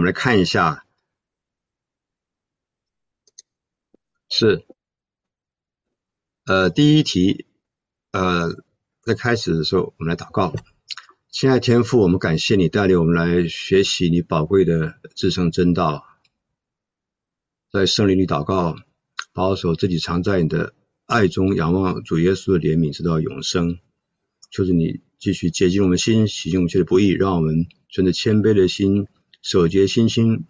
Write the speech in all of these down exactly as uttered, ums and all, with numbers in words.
们来看一下，是呃第一题，呃在开始的时候，我们来祷告。亲爱的天父，我们感谢你带领我们来学习你宝贵的至圣真道，在圣灵里祷告，保守自己常在你的爱中，仰望主耶稣的怜悯，直到永生。求主你继续洁净我们心，洗净我们一切的不义，让我们存着谦卑的心，守节心心，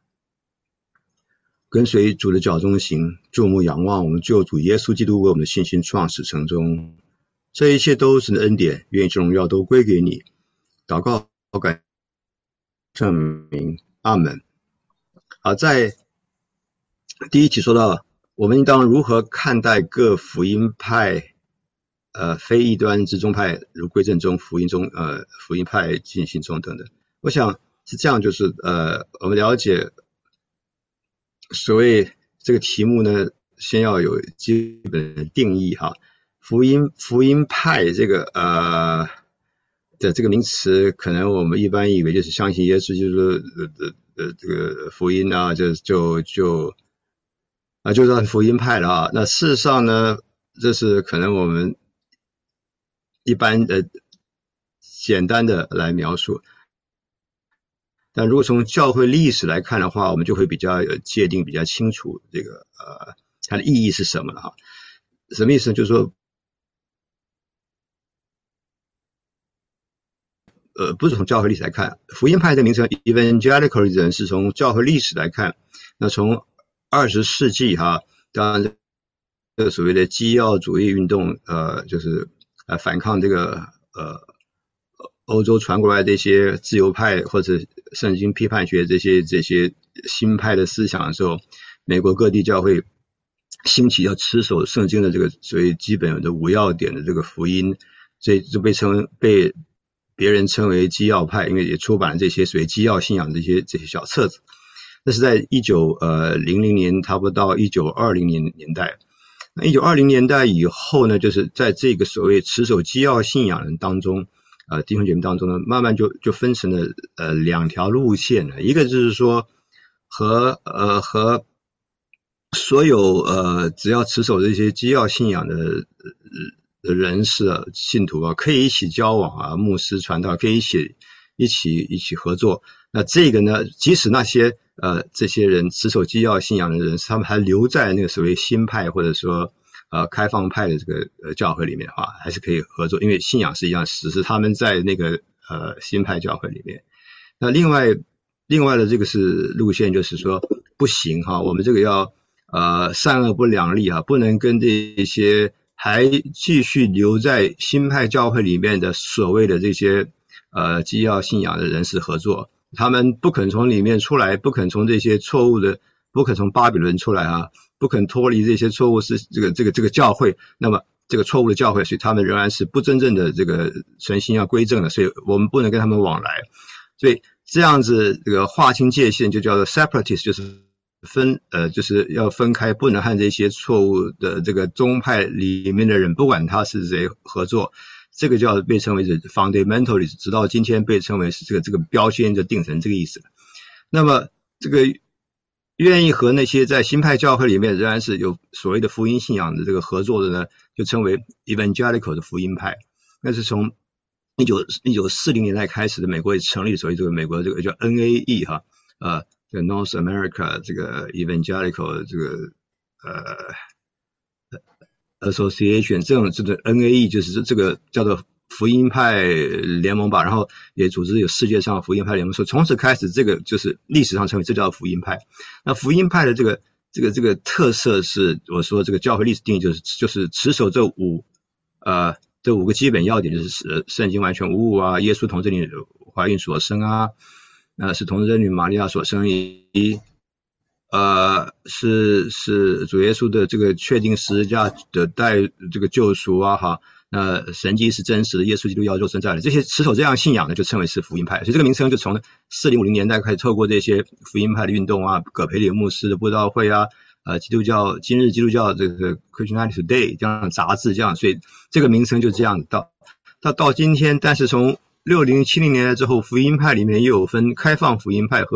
跟随主的脚中行，注目仰望我们救主耶稣基督为我们的信心创始成终。这一切都是恩典，愿一切荣耀都归给你。祷告感圣名，阿们。好，在第一题说到，我们应当如何看待各福音派、呃非异端之宗派，如归正宗、福音中、呃福音派进行中等等。我想是这样，就是呃我们了解所谓这个题目呢，先要有基本的定义哈。福音福音派这个呃的这个名词，可能我们一般以为就是相信耶稣，就是呃呃这个福音啊，就就就啊就算福音派了啊。那事实上呢，这是可能我们一般的简单的来描述。但如果从教会历史来看的话，我们就会比较有界定比较清楚这个呃它的意义是什么了哈。什么意思呢？就是说呃，不是从教会历史来看，福音派的名称 Evangelicalism 是从教会历史来看。那从二十世纪哈，当然这个所谓的基要主义运动，呃，就是呃反抗这个呃欧洲传过来这些自由派或者圣经批判学这些这些新派的思想的时候，美国各地教会兴起要持守圣经的这个所谓基本的五要点的这个福音，所以就被称被别人称为基要派，因为也出版了这些所谓基要信仰这些这些小册子。那是在一九零零年，差不多到一九二零年年代。那一九二零年代以后呢，就是在这个所谓持守基要信仰人当中，呃，弟兄姐妹当中呢，慢慢就就分成了呃两条路线了。一个就是说和呃和所有呃只要持守这些基要信仰的呃人士啊、信徒啊，可以一起交往啊，牧师传道可以一起一起一起合作。那这个呢，即使那些呃这些人持守基要信仰的人，他们还留在那个所谓新派或者说呃开放派的这个呃教会里面的话，还是可以合作，因为信仰是一样，只是他们在那个呃新派教会里面。那另外另外的这个是路线，就是说不行哈，我们这个要呃善恶不两立哈，不能跟这些还继续留在新派教会里面的所谓的这些呃基要信仰的人士合作。他们不肯从里面出来，不肯从这些错误的，不肯从巴比伦出来啊，不肯脱离这些错误是这个这个这个教会，那么这个错误的教会，所以他们仍然是不真正的这个存心要归正的，所以我们不能跟他们往来。所以这样子这个划清界限就叫做 separatist， 就是分呃就是要分开，不能和这些错误的这个宗派里面的人，不管他是谁合作。这个叫被称为是 fundamentalist， 直到今天被称为是这个这个标签就定成这个意思了。那么这个愿意和那些在新派教会里面仍然是有所谓的福音信仰的这个合作的呢，就称为 evangelical 的福音派。那是从一九四零年代开始的，美国也成立所谓这个美国这个叫 N A E 哈，呃，这个 North America 这个 evangelical 这个呃。Association 这种这个 N A E 就是这个叫做福音派联盟吧，然后也组织有世界上福音派联盟，所以从此开始这个就是历史上称为这叫福音派。那福音派的这个这个这个特色是我说这个教会历史定义就是就是持守这五呃这五个基本要点，就是圣经完全无误啊，耶稣童贞女怀孕所生啊，呃是童贞女玛利亚所生以呃，是是主耶稣的这个确定十字架的代这个救赎啊，哈，那神迹是真实的，耶稣基督要肉身在了，这些持守这样信仰的就称为是福音派，所以这个名称就从四零五零年代开始透过这些福音派的运动啊，葛培理牧师的布道会啊，呃，基督教今日基督教这个 Christianity Today 这样的杂志这样，所以这个名称就这样到到到今天，但是从六零七零年代之后，福音派里面又有分开放福音派和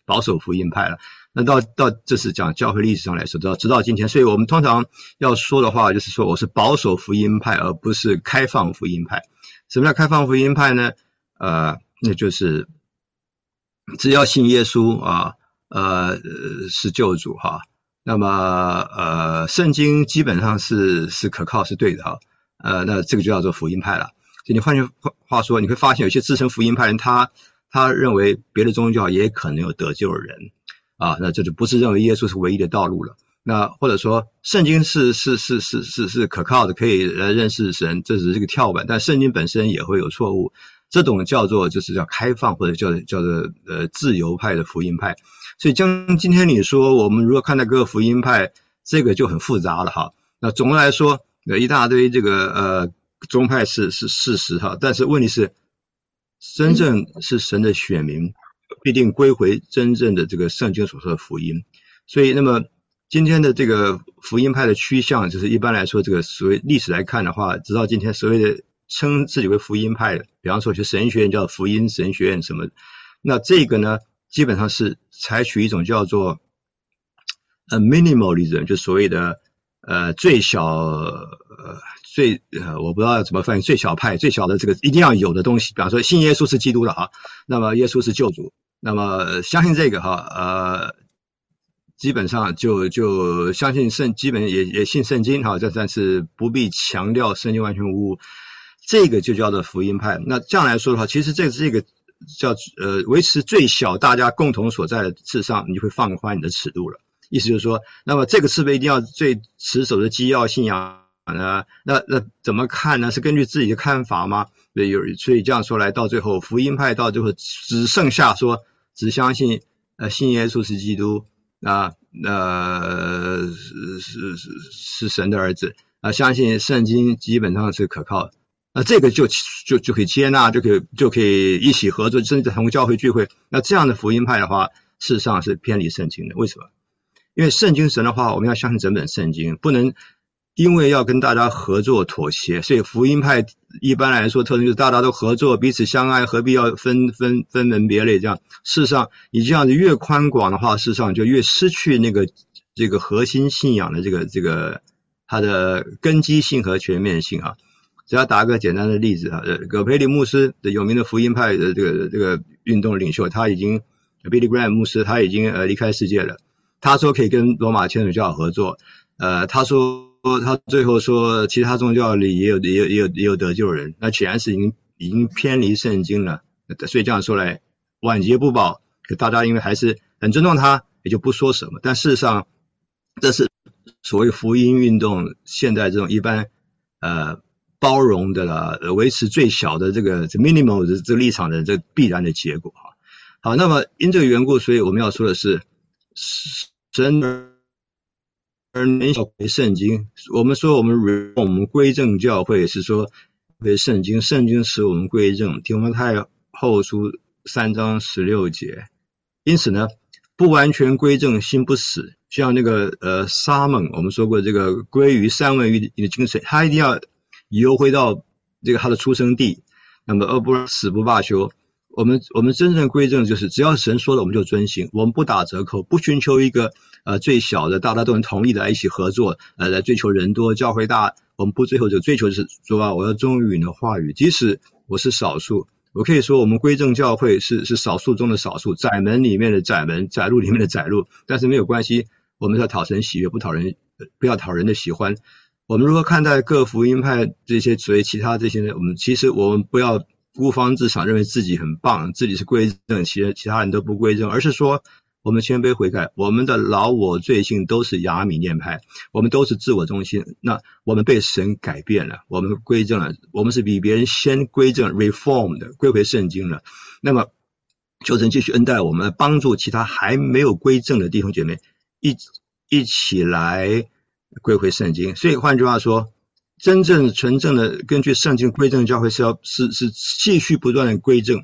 保守福音派了。那到到这是讲教会历史上来说，直到直到今天，所以我们通常要说的话就是说，我是保守福音派，而不是开放福音派。什么叫开放福音派呢？呃，那就是只要信耶稣啊，呃，是救主哈。那么呃，圣经基本上是是可靠是对的哈。呃，那这个就叫做福音派了。所以你换句话说，你会发现有些自称福音派人，他他认为别的宗教也可能有得救的人。啊，那这就不是认为耶稣是唯一的道路了。那或者说，圣经是是是是是是可靠的，可以来认识神，这只是个跳板。但圣经本身也会有错误，这种叫做就是叫开放或者叫叫做呃自由派的福音派。所以将今天你说我们如何看待各个福音派，这个就很复杂了哈。那总的来说，有一大堆这个呃宗派是是事实哈，但是问题是，真正是神的选民。必定归回真正的这个圣经所说的福音。所以那么今天的这个福音派的趋向，就是一般来说这个所谓历史来看的话，直到今天所谓的称自己为福音派的，比方说有些神学院叫福音神学院什么，那这个呢基本上是采取一种叫做呃 minimalism， 就所谓的呃最小呃最呃我不知道怎么翻译，最小派最小的这个一定要有的东西，比方说信耶稣是基督的哈，那么耶稣是救主，那么相信这个哈呃基本上就就相信圣基本也也信圣经哈，但是不必强调圣经完全无误，这个就叫做福音派。那这样来说的话，其实这这个叫呃维持最小大家共同所在的事上，你就会放宽你的尺度了。意思就是说，那么这个是不是一定要最持守的基要信仰呢？那那怎么看呢？是根据自己的看法吗？有所以这样说来，到最后福音派到最后只剩下说只相信呃信耶稣是基督啊，呃是是是是神的儿子啊，相信圣经基本上是可靠的。那这个就就就可以接纳，就可以就可以一起合作，甚至同教会聚会。那这样的福音派的话，事实上是偏离圣经的。为什么？因为圣经神的话，我们要相信整本圣经，不能因为要跟大家合作妥协。所以福音派一般来说特征就是大家都合作，彼此相爱，何必要分分分门别类这样？事实上，你这样子越宽广的话，事实上就越失去那个这个核心信仰的这个这个它的根基性和全面性啊。只要打个简单的例子啊，呃，葛培理牧师的有名的福音派的这个这个运动领袖，他已经 Billy Graham 牧师他已经呃离开世界了。他说可以跟罗马天主教合作，呃，他说他最后说其他宗教里也有也有也有也有得救人，那显然是已经已经偏离圣经了。所以这样说来，晚节不保，可大家因为还是很尊重他，也就不说什么。但事实上，这是所谓福音运动现在这种一般呃包容的啦，维持最小的这个 minimal 的这个立场的这必然的结果哈。好，那么因这个缘故，所以我们要说的是。神而能小为圣经，我们说我们我们归正教会是说为圣经，圣经使我们归正。提摩太后书三章十六节。因此呢，不完全归正心不死，像那个呃沙蒙，我们说过这个归于三位一体的精神，他一定要游回到这个他的出生地，那么而不死不罢休。我们我们真正归正就是只要神说了我们就遵行，我们不打折扣，不寻求一个呃最小的大家都能同意的来一起合作，呃来追求人多教会大，我们不最后这个追求是说啊，我要忠于你的话语，即使我是少数，我可以说我们归正教会是是少数中的少数，窄门里面的窄门，窄路里面的窄路，但是没有关系，我们要讨神喜悦，不讨人不要讨人的喜欢。我们如何看待各福音派这些所谓其他这些呢？我们其实我们不要孤芳自赏，认为自己很棒，自己是归正，其其他人都不归正，而是说我们谦卑悔改，我们的老我罪性都是亚米念派，我们都是自我中心，那我们被神改变了，我们归正了，我们是比别人先归正 reform 的，归回圣经了。那么求神继续恩待我们，帮助其他还没有归正的弟兄姐妹一一起来归回圣经。所以换句话说，真正纯正的根据圣经归正的教会是要是是继续不断的归正，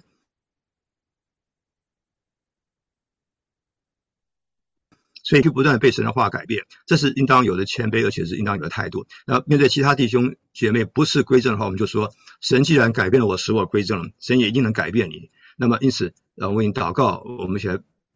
所以就不断的被神的话改变，这是应当有的谦卑，而且是应当有的态度。那面对其他弟兄姐妹不是归正的话，我们就说神既然改变了我，使我归正了，神也一定能改变你。那么因此让我为你祷告，我们一起来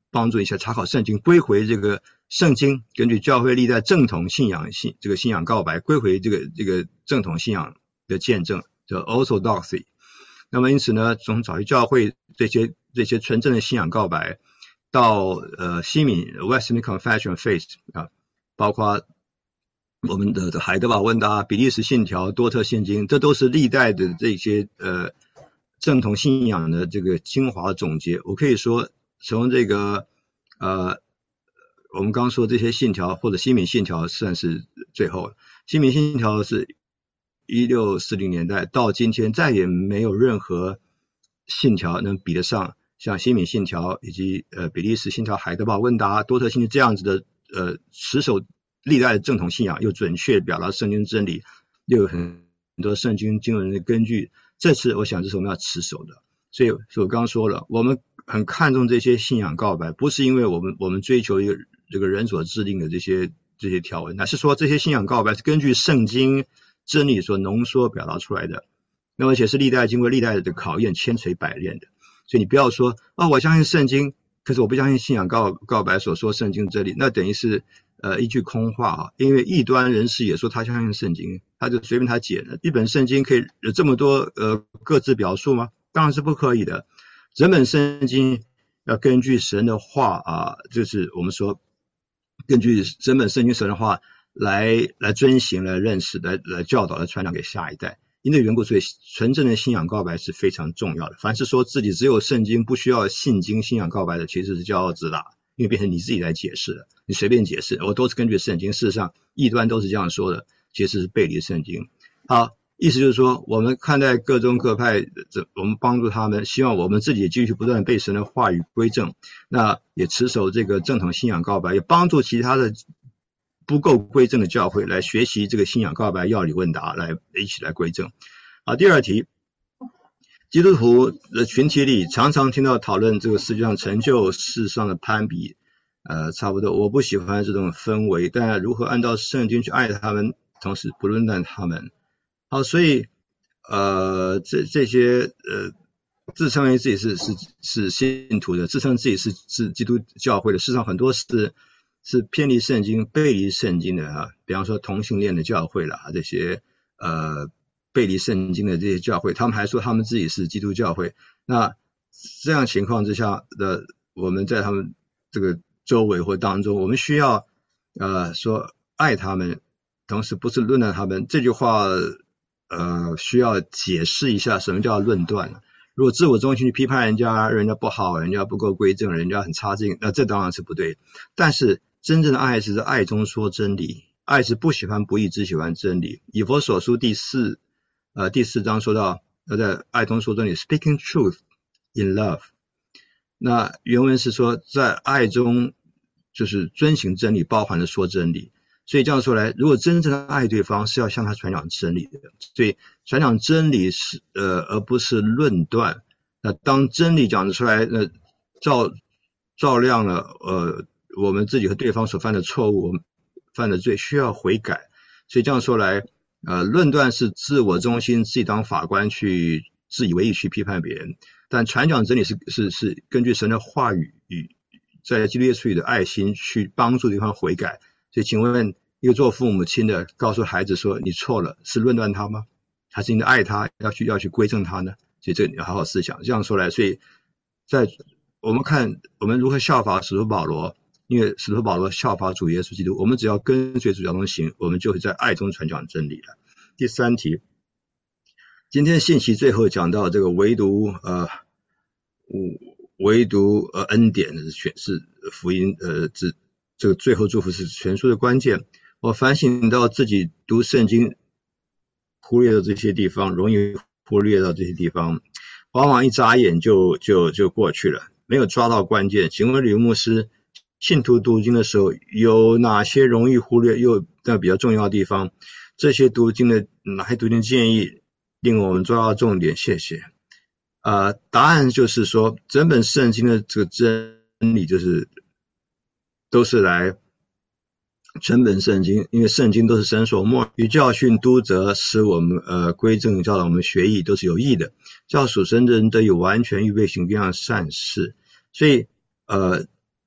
帮助一下查考圣经，归回这个圣经，根据教会历代正统信仰信这个信仰告白，归回这个这个正统信仰的见证，叫 orthodoxy。那么因此呢，从早期教会这些这些纯正的信仰告白，到呃西敏 Westminster Confession of Faith 啊，包括我们的海德堡问答、比利时信条、多特现经，这都是历代的这些呃正统信仰的这个精华总结。我可以说，从这个呃我们刚说这些信条或者西敏信条算是最后，西敏信条是一六四零年代到今天再也没有任何信条能比得上像西敏信条以及呃比利时信条、海德堡问答、多特信条这样子的呃持守历代的正统信仰，又准确表达圣经真理，又有很多圣经经文的根据。这次我想这是我们要持守的。所以，所以我刚刚说了，我们很看重这些信仰告白，不是因为我们我们追求一个这个人所制定的这些这些条文，乃是说这些信仰告白是根据圣经真理所浓缩表达出来的，那么而且是历代经过历代的考验千锤百炼的。所以你不要说啊、哦，我相信圣经，可是我不相信信仰告告白所说圣经真理，那等于是呃一句空话啊。因为异端人士也说他相信圣经，他就随便他解了。一本圣经可以有这么多呃各自表述吗？当然是不可以的。整本圣经要根据神的话啊，就是我们说根据整本圣经神的话来来遵行、来认识、来来教导、来传讲给下一代。因这缘故，所以纯正的信仰告白是非常重要的。凡是说自己只有圣经不需要信经信仰告白的，其实是骄傲自大，因为变成你自己来解释了，你随便解释，我都是根据圣经。事实上，异端都是这样说的，其实是背离圣经。好，意思就是说，我们看待各宗各派，我们帮助他们，希望我们自己也继续不断被神的话语归正，那也持守这个正统信仰告白，也帮助其他的不够归正的教会来学习这个信仰告白要理问答，来一起来归正。好，第二题，基督徒的群体里常常听到讨论这个世界上成就世上的攀比，呃，差不多。我不喜欢这种氛围，但如何按照圣经去爱他们，同时不论断他们。好，所以呃，这这些呃，自称为自己是是是信徒的，自称自己是是基督教会的，事实上很多是。是偏离圣经、背离圣经的啊，比方说同性恋的教会啦，这些呃背离圣经的这些教会，他们还说他们自己是基督教会。那这样情况之下的，我们在他们这个周围或当中，我们需要呃说爱他们，同时不是论断他们。这句话呃需要解释一下什么叫论断。如果自我中心去批判人家，人家不好，人家不够归正，人家很差劲，那这当然是不对。但是真正的爱是在爱中说真理，爱是不喜欢不义，只喜欢真理。以弗所书第四呃第四章说到，要在爱中说真理 ，speaking truth in love。那原文是说，在爱中就是遵行真理，包含了说真理。所以这样说来，如果真正的爱对方，是要向他传讲真理的。所以传讲真理是呃，而不是论断。那当真理讲得出来，那照照亮了呃我们自己和对方所犯的错误，我们犯的罪需要悔改。所以这样说来，呃，论断是自我中心，自己当法官去自以为意去批判别人。但传讲真理是是是根据神的话语与在基督耶稣里的爱心去帮助对方悔改。所以请问一个做父母亲的告诉孩子说你错了，是论断他吗？还是你爱他，要去要去归正他呢？所以这个你要好好思想。这样说来，所以在我们看我们如何效法使徒保罗，因为使徒保罗效法主耶稣基督，我们只要跟随主教中行，我们就会在爱中传讲真理了。第三题，今天信息最后讲到这个唯独呃唯独呃恩典是是福音呃这这个最后祝福是全书的关键。我反省到自己读圣经忽略到这些地方，容易忽略到这些地方，往往一眨眼就就就过去了，没有抓到关键。请问吕牧师，信徒读经的时候有哪些容易忽略又但比较重要的地方？这些读经的哪些读经建议令我们抓到重点？谢谢。呃，答案就是说，整本圣经的这个真理就是都是来整本圣经，因为圣经都是神所默与教训督责，使我们呃归正，教导我们学义，都是有益的，叫属神的人得以完全预备行各样善事。所以呃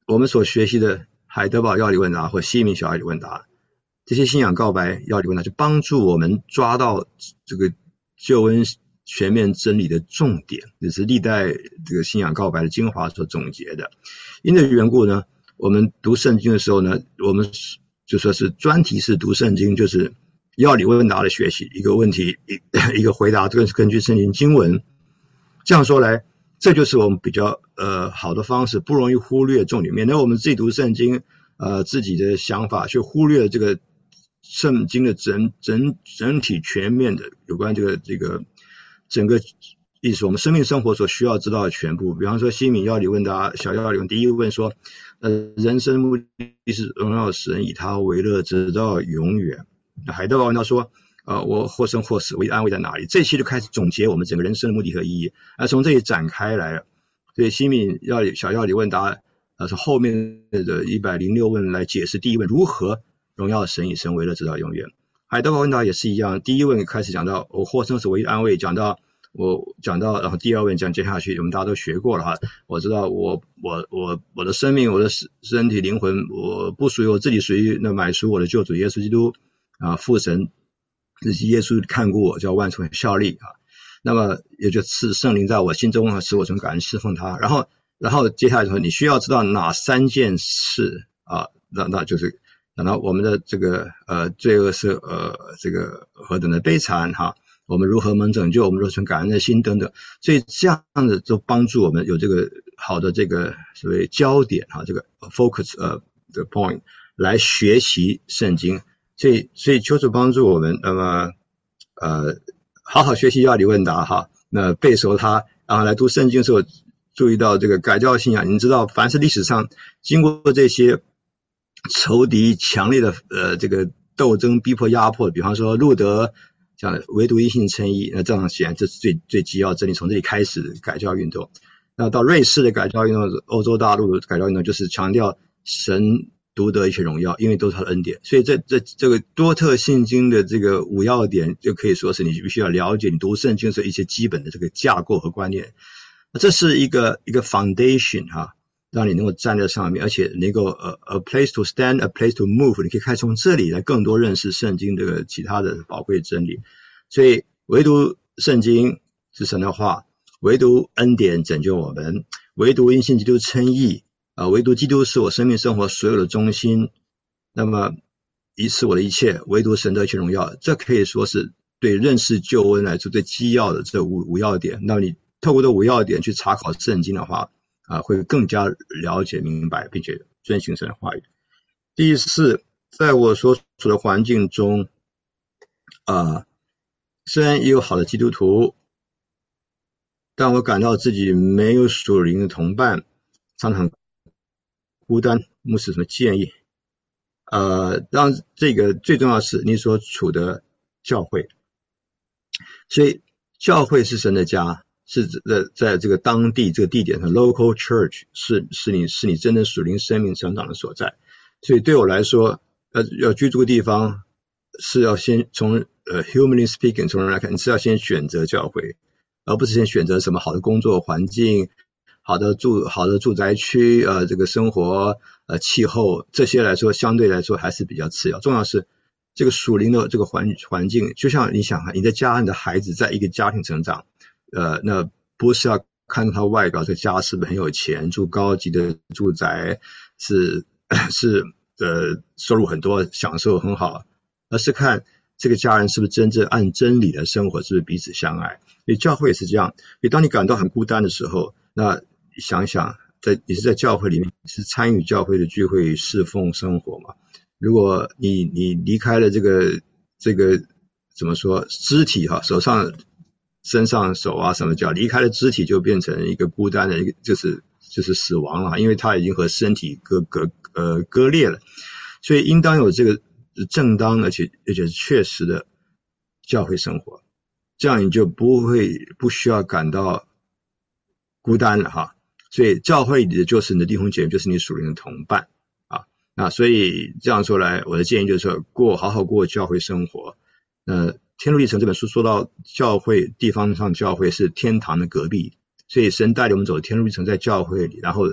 我们所学习的海德堡要理问答或西敏小要理问答，这些信仰告白要理问答，就帮助我们抓到这个救恩全面真理的重点，这是历代这个信仰告白的精华所总结的。因这缘故呢，我们读圣经的时候呢，我们就说是专题式读圣经，就是要理问答的学习，一个问题一个回答，这个是根据圣经经文。这样说来，这就是我们比较呃好的方式，不容易忽略重点，免得我们自己读圣经呃自己的想法，去忽略这个圣经的整整整体全面的有关这个这个整个意思，我们生命生活所需要知道的全部。比方说西敏要理问答小要理问，第一个问说，呃，人生目的是荣耀神，以他为乐，直到永远。海德堡问他说，呃，我或生或死，唯一安慰在哪里？这期就开始总结我们整个人生的目的和意义，而从这里展开来了。所以西敏要理小要理问答，呃，从后面的一百零六问来解释第一问如何荣耀神，以神为乐，直到永远。海德堡问答也是一样，第一问开始讲到我或生死唯一安慰，讲到我讲到，然后第二问讲接下去，我们大家都学过了哈。我知道我我我我的生命，我的身体灵魂，我不属于我自己，属于那买赎我的救主耶稣基督啊，父神自己耶稣看顾我，叫万重效力啊。那么也就是圣灵在我心中啊，使我从感恩侍奉他。然后然后接下来说，你需要知道哪三件事啊？那那就是讲到我们的这个呃罪恶是呃这个何等的悲惨哈。我们如何能拯救，我们如何存感恩的心等等，所以这样子就帮助我们有这个好的这个所谓焦点哈，这个 focus 呃的 point 来学习圣经。所以所以求主帮助我们，那么呃好好学习要理问答哈，那背熟它，然后来读圣经的时候注意到这个改教信仰。你知道，凡是历史上经过这些仇敌强烈的呃这个斗争、逼迫、压迫，比方说路德。像唯独一性称义，那这样显然这是最最基要真理，从这里开始的改教运动。那到瑞士的改教运动，欧洲大陆的改教运动，就是强调神独得一切荣耀，因为都是他的恩典。所以这这这个多特信经的这个五要点，就可以说是你必须要了解你读圣经时一些基本的这个架构和观念。这是一个一个 foundation 哈、啊，让你能够站在上面，而且能够 a, a place to stand, a place to move， 你可以开始从这里来更多认识圣经这个其他的宝贵真理。所以唯独圣经是神的话，唯独恩典拯救我们，唯独因信基督称义啊，唯独基督是我生命生活所有的中心，那么一是我的一切，唯独神的一切荣耀。这可以说是对认识救恩来说最基要的这五五要点。那你透过这五要点去查考圣经的话啊，会更加了解明白，并且遵行神的话语。第四，在我所处的环境中啊，虽然也有好的基督徒，但我感到自己没有属灵的同伴，常常孤单。牧师什么建议？呃，让这个最重要的是你所处的教会，所以教会是神的家，是在在这个当地这个地点上 ，local church 是是你是你真正属灵生命成长的所在。所以对我来说，呃，要居住的地方是要先从呃 humanly speaking 从人来看，你是要先选择教会，而不是先选择什么好的工作环境、好的住好的住宅区，呃，这个生活呃气候这些来说，相对来说还是比较次要。重要是这个属灵的这个环环境，就像你想你在家你的孩子在一个家庭成长，呃，那不是要看他外表，这个家是不是很有钱，住高级的住宅，是是呃收入很多，享受很好，而是看这个家人是不是真正按真理的生活，是不是彼此相爱。所以教会也是这样，所以当你感到很孤单的时候，那想想在你是在教会里面，是参与教会的聚会侍奉生活嘛？如果你你离开了这个这个怎么说肢体哈，手上身上手啊什么脚离开了肢体，就变成一个孤单的一个就是就是死亡了，因为它已经和身体割割呃割裂了。所以应当有这个正当而且而且确实的教会生活，这样你就不会不需要感到孤单了哈。所以教会里的就是你的弟兄姐妹，就是你属灵的同伴啊。那所以这样说来，我的建议就是说，过好好过教会生活。呃，《天路历程》这本书说到教会地方上教会是天堂的隔壁，所以神带领我们走天路历程在教会里，然后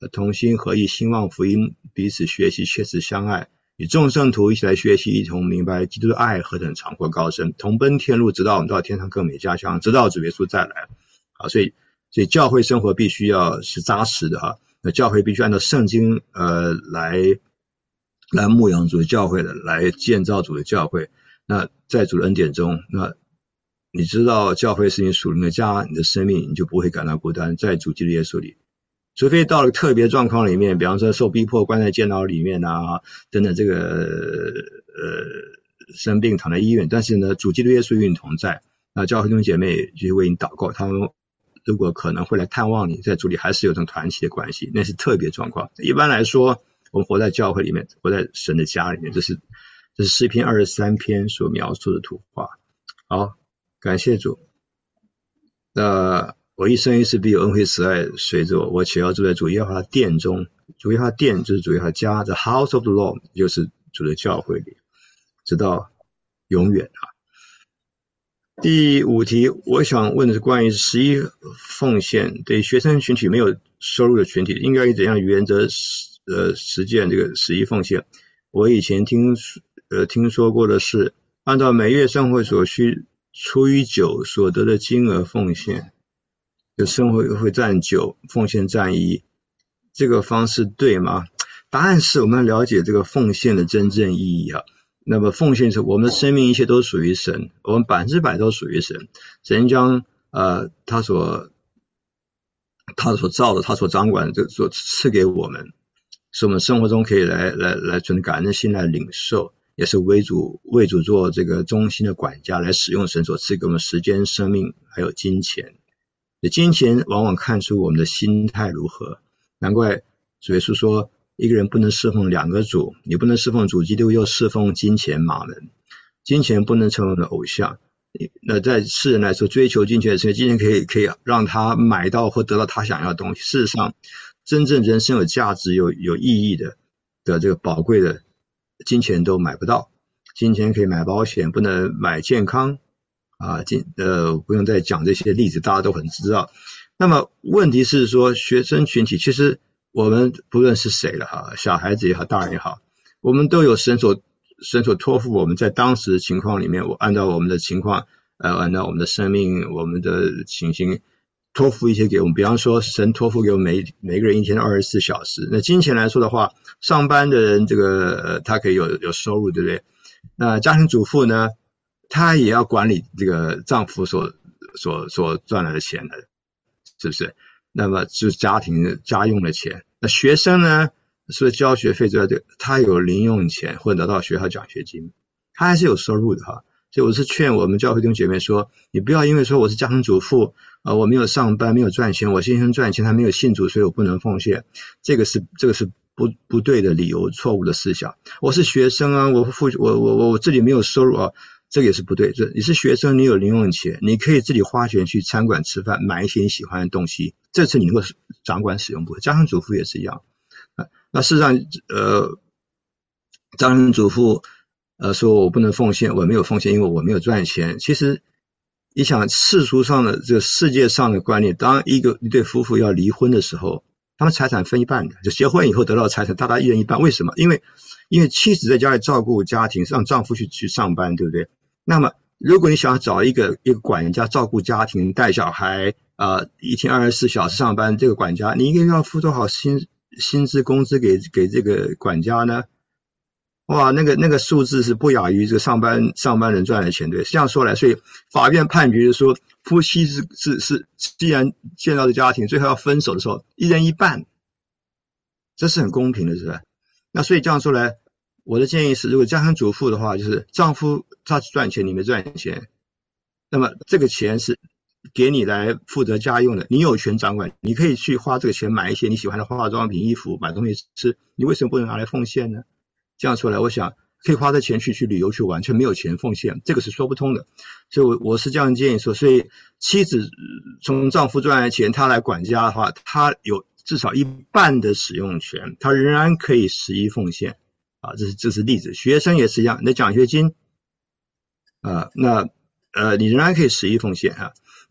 同心合意，兴旺福音，彼此学习，切实相爱，与众圣徒一起来学习，一同明白基督的爱何等长阔高深，同奔天路，直到我们到天上更美家乡，直到主耶稣再来。好，所以所以教会生活必须要是扎实的哈，那教会必须按照圣经呃来来牧养主的教会的，来建造主的教会。那在主的恩典中，那你知道教会是你属灵的家，你的生命你就不会感到孤单，在主基督耶稣里。除非到了特别状况里面，比方说受逼迫关在监牢里面啊，等等这个呃生病躺在医院，但是呢，主基督耶稣与你同在，那教会弟兄姐妹就为你祷告，他们如果可能会来探望你，在主里还是有种团契的关系，那是特别状况。一般来说，我们活在教会里面，活在神的家里面，这是这是诗篇二十三篇所描述的图画。好，感谢主。那我一生一世必有恩惠慈爱随着我，我且要住在主耶和华殿中。主耶和华殿就是主耶和华家 ，The house of the Lord 就是主的教会里，直到永远啊。第五题，我想问的是关于十一奉献，对学生群体没有收入的群体，应该以怎样原则呃实践这个十一奉献？我以前听呃听说过的是，按照每月生活所需除以九所得的金额奉献。就生活会占九，奉献占一，这个方式对吗？答案是我们要了解这个奉献的真正意义啊。那么奉献是我们的生命一切都属于神，我们百分之百都属于神。神将呃他所他所造的，他所掌管的所赐给我们，使我们生活中可以来来来存感恩心来领受，也是为主为主做这个忠心的管家，来使用神所赐给我们时间、生命还有金钱。金钱往往看出我们的心态如何，难怪主耶稣说，一个人不能侍奉两个主，你不能侍奉主基督又侍奉金钱马门，金钱不能成为我们的偶像。那在世人来说，追求金钱的时候，金钱可以可以让他买到或得到他想要的东西。事实上，真正人生有价值、有有意义的的这个宝贵的金钱都买不到。金钱可以买保险，不能买健康。啊，呃，不用再讲这些例子，大家都很知道。那么问题是说，学生群体其实我们不论是谁了哈，小孩子也好，大人也好，我们都有神所神所托付我们在当时的情况里面，我按照我们的情况，呃，按照我们的生命、我们的情形，托付一些给我们。比方说，神托付给我们每每个人一天二十四小时。那金钱来说的话，上班的人这个、呃、他可以有有收入，对不对？那家庭主妇呢？她也要管理这个丈夫所所所赚来的钱的，是不是？那么就是家庭家用的钱。那学生呢，除了交学费之外，他有零用钱或者得到学校奖学金，他还是有收入的哈。所以我是劝我们教会弟兄姐妹说，你不要因为说我是家庭主妇，呃，我没有上班，没有赚钱，我先生赚钱，他没有信主，所以我不能奉献。这个是这个是不不对的理由，错误的思想。我是学生啊，我父我我我我自己没有收入啊。这个也是不对，这你是学生，你有零用钱，你可以自己花钱去餐馆吃饭，买一些你喜欢的东西，这次你能够掌管使用不？家庭主妇也是一样。啊、那事实上，呃，家庭主妇呃说我不能奉献，我没有奉献，因为我没有赚钱。其实你想世俗上的这个世界上的观念，当一个一对夫妇要离婚的时候，他们财产分一半的，就结婚以后得到财产，大家一人一半。为什么？因为因为妻子在家里照顾家庭，让丈夫去去上班，对不对？那么，如果你想要找一个一个管家照顾家庭、带小孩，呃，一天二十四小时上班，这个管家，你一个月要付多少薪薪资工资给给这个管家呢？哇，那个那个数字是不亚于这个上班上班人赚的钱，对。这样说来，所以法院判决说，夫妻是是是，既然建造的家庭，最后要分手的时候，一人一半，这是很公平的，是吧？那所以这样说来。我的建议是，如果家庭主妇的话，就是丈夫他赚钱，你没赚钱，那么这个钱是给你来负责家用的，你有权掌管，你可以去花这个钱买一些你喜欢的化妆品、衣服，买东西吃，你为什么不能拿来奉献呢？这样说来，我想可以花这钱去去旅游去玩，却没有钱奉献，这个是说不通的。所以我我是这样建议说，所以妻子从丈夫赚来的钱，他来管家的话，他有至少一半的使用权，他仍然可以十一奉献。啊，这是这是例子，学生也是一样，你的奖学金，啊、呃，那呃，你仍然可以十一奉献啊。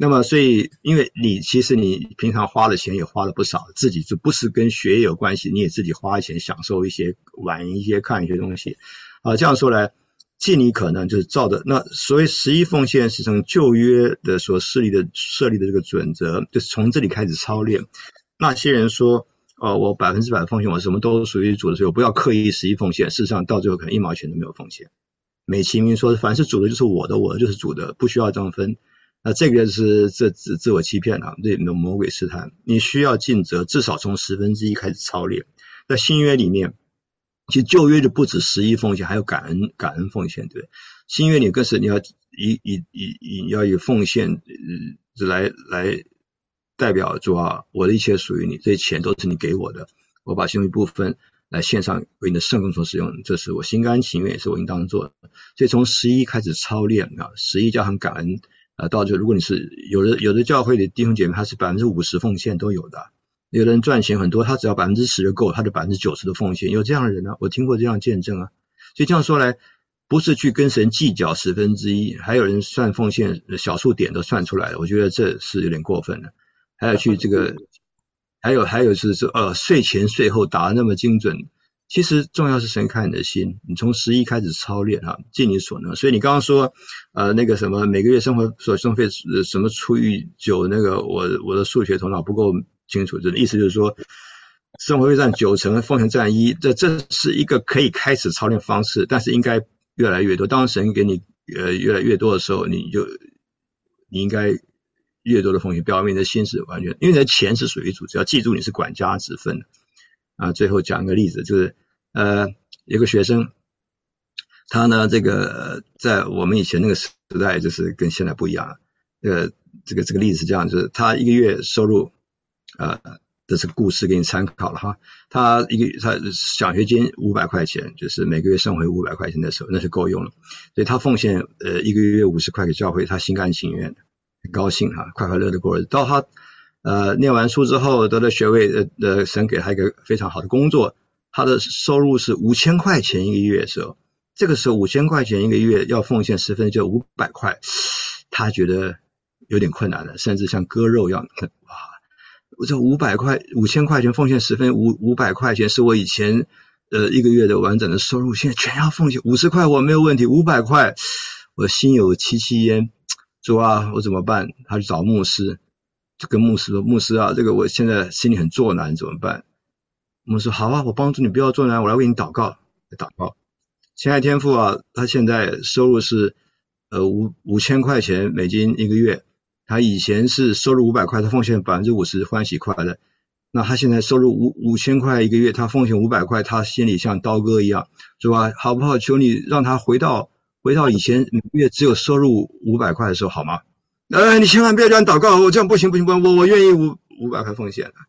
那么所以因为你其实你平常花的钱也花了不少，自己就不是跟学业有关系，你也自己花钱享受一些玩一些看一些东西啊，这样说来尽你可能就是照着那所谓十一奉献是从旧约的所设立的设立的这个准则，就是从这里开始操练。那些人说哦，我百分之百奉献，我什么都属于主的，所以我不要刻意十一奉献，事实上到最后可能一毛钱都没有奉献。美其名说凡是主的就是我的，我的就是主的，不需要这样分。那这个是这自自我欺骗啊，这魔鬼试探。你需要尽责，至少从十分之一开始操练。在新约里面，其实旧约就不止十一奉献，还有感恩感恩奉献，对不对？新约你更是你要以以以以要以奉献呃来来代表主啊，我的一切属于你，这些钱都是你给我的，我把其中一部分来献上为你的圣工所使用，这是我心甘情愿，也是我应当做的。所以从十一开始操练啊，十一加上感恩。呃，到就如果你是有的有的教会的弟兄姐妹，他是百分之五十奉献都有的，有的人赚钱很多，他只要百分之十就够，他的百分之九十的奉献，有这样的人呢、啊，我听过这样见证啊。所以这样说来，不是去跟神计较十分之一，还有人算奉献小数点都算出来了，我觉得这是有点过分了。还有去这个，还有还有是说呃税前税后打得那么精准。其实重要是神看你的心，你从十一开始操练哈，尽你所能。所以你刚刚说，呃，那个什么每个月生活所生费什么除以九，那个我我的数学头脑不够清楚，这意思就是说，生活费占九成，奉献占一，这这是一个可以开始操练方式，但是应该越来越多。当神给你呃越来越多的时候，你就你应该越多的奉献，表明你的心是完全，因为你的钱是属于主，只要记住你是管家之分的。啊，最后讲一个例子，就是呃，有个学生，他呢，这个在我们以前那个时代，就是跟现在不一样。这个这个这个例子是这样，就是他一个月收入，呃，这是故事给你参考了哈。他一个他奖学金五百块钱，就是每个月送回五百块钱的时候，那是够用了。所以他奉献呃一个月五十块给教会，他心甘情愿，很高兴哈，快快乐乐过日子。到他呃，念完书之后得了学位，呃，呃神给他一个非常好的工作，他的收入是五千块钱一个月的时候，这个时候五千块钱一个月要奉献十分就五百块，他觉得有点困难了，甚至像割肉一样，哇，我这五百块五千块钱奉献十分，五五百块钱是我以前呃一个月的完整的收入，现在全要奉献五十块我没有问题，五百块我心有戚戚焉，主啊，我怎么办？他去找牧师。就跟牧师说，牧师啊，这个我现在心里很作难，怎么办？牧师说好啊，我帮助你不要作难，我来为你祷告。祷告，亲爱的天父啊，他现在收入是呃五五千块钱美金一个月，他以前是收入五百块，他奉献百分之五十欢喜快乐。那他现在收入五五千块一个月，他奉献五百块，他心里像刀割一样，是吧？好不好？求你让他回到回到以前每个月只有收入五百块的时候，好吗？呃，你千万不要这样祷告，我这样不行不行不行，我我愿意五五百块奉献的。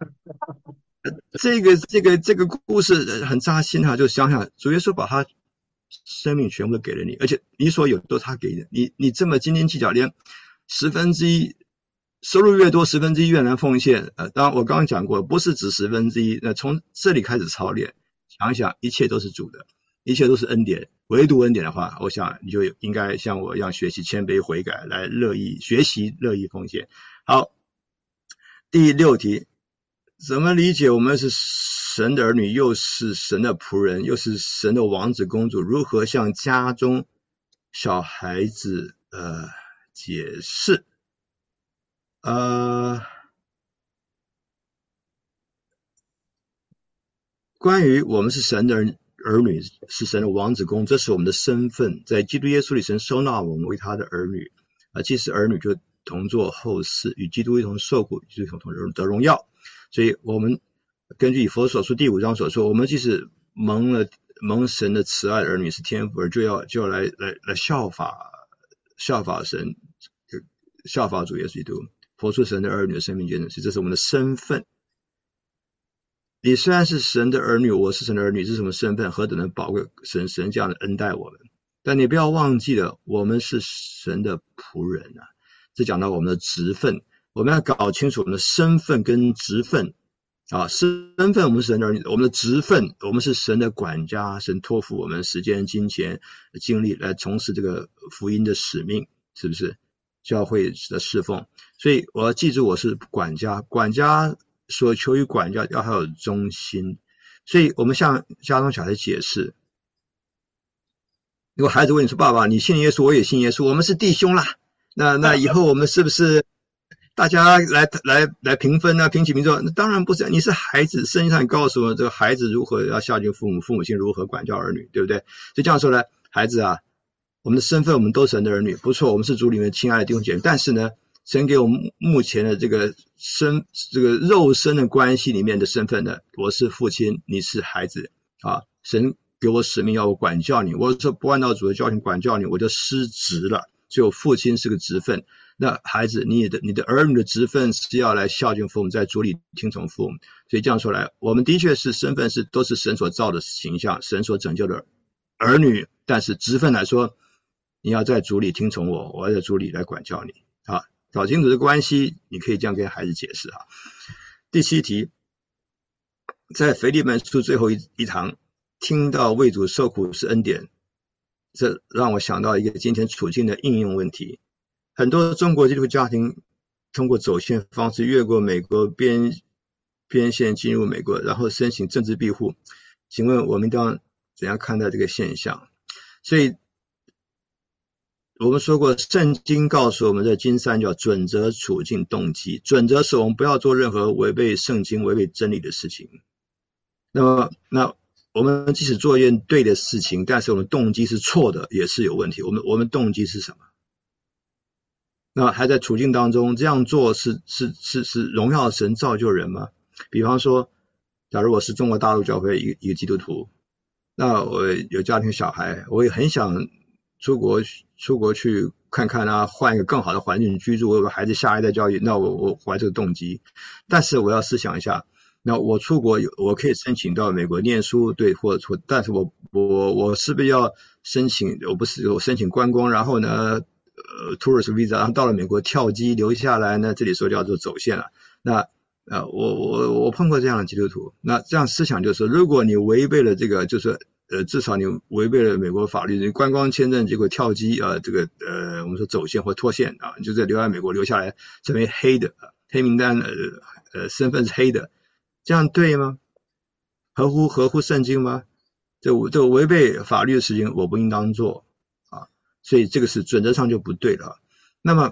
这个这个这个故事很扎心哈、啊，就想想主耶稣把他生命全部都给了你，而且你所有都是他给的，你你这么斤斤计较，连十分之一收入越多，十分之一越难奉献。呃，当然我刚刚讲过，不是指十分之一，那从这里开始操练，想想一切都是主的。一切都是恩典，唯独恩典的话，我想你就应该像我一样学习谦卑悔改，来乐意学习，乐意奉献。好，第六题，怎么理解我们是神的儿女，又是神的仆人，又是神的王子公主，如何向家中小孩子呃解释？呃，关于我们是神的儿女。儿女是神的王子公，这是我们的身份，在基督耶稣里，神收纳我们为他的儿女啊。既是儿女，就同作后嗣，与基督一同受苦，与基督一同得荣耀。所以，我们根据以弗所书第五章所说，我们即使蒙了蒙神的慈爱的儿女，是天父，而就要就要来来来效法效法神，效法主耶稣基督，活出神的儿女的生命见证，这是我们的身份。你虽然是神的儿女，我是神的儿女，是什么身份？何等的宝贵！神神这样的恩待我们，但你不要忘记了，我们是神的仆人啊！这讲到我们的职分，我们要搞清楚我们的身份跟职分啊。身份我们是神的儿女，我们的职分，我们是神的管家，神托付我们时间、金钱、精力来从事这个福音的使命，是不是？ 教会的侍奉。所以我要记住我是管家，管家所求于管家要还有忠心。所以我们向家中小孩解释，如果孩子问你说爸爸你信耶稣我也信耶稣，我们是弟兄啦，那那以后我们是不是大家来来来平分啊，平起平坐？那当然不是，你是孩子，圣经上告诉我们这个孩子如何要孝敬父母，父母亲如何管教儿女，对不对？所以这样说呢，孩子啊，我们的身份我们都是神的儿女，不错，我们是主里面亲爱的弟兄姐妹，但是呢，神给我们目前的这个身这个肉身的关系里面的身份呢，我是父亲，你是孩子啊，神给我使命要我管教你，我说不按照主的教训管教你，我就失职了，所以我父亲是个职分。那孩子，你的你的儿女的职分是要来孝敬父母，在主里听从父母。所以这样说来，我们的确是身份是都是神所造的形象，神所拯救的儿女，但是职分来说，你要在主里听从我，我要在主里来管教你啊。搞清楚这个关系，你可以这样跟孩子解释啊。第七题，在腓利门书最后一一堂，听到为主受苦是恩典，这让我想到一个今天处境的应用问题。很多中国基督徒家庭通过走线方式越过美国边边线进入美国，然后申请政治庇护。请问我们当怎样看待这个现象？所以我们说过，圣经告诉我们的金三角准则、处境、动机。准则是我们不要做任何违背圣经、违背真理的事情。那么，那我们即使做一件对的事情，但是我们动机是错的，也是有问题。我们我们动机是什么？那还在处境当中，这样做是是是是荣耀神造就人吗？比方说，假如我是中国大陆教会一个一个基督徒，那我有家庭小孩，我也很想出国出国去看看啊，换一个更好的环境居住，我有个孩子下一代教育，那我我怀这个动机。但是我要思想一下，那我出国有我可以申请到美国念书，对，或者但是我我我是不是要申请？我不是我申请观光，然后呢？呃 ，tourist visa， 然后到了美国跳机留下来呢，这里说叫做走线了。那呃，我我我碰过这样的基督徒，那这样思想就是说，如果你违背了这个，就是呃，至少你违背了美国法律，你观光签证结果跳机啊、呃，这个呃，我们说走线或脱线啊，就是留在美国留下来成为黑的黑名单，呃呃，身份是黑的，这样对吗？合乎合乎圣经吗？这这违背法律的事情，我不应当做。所以这个是准则上就不对了。那么，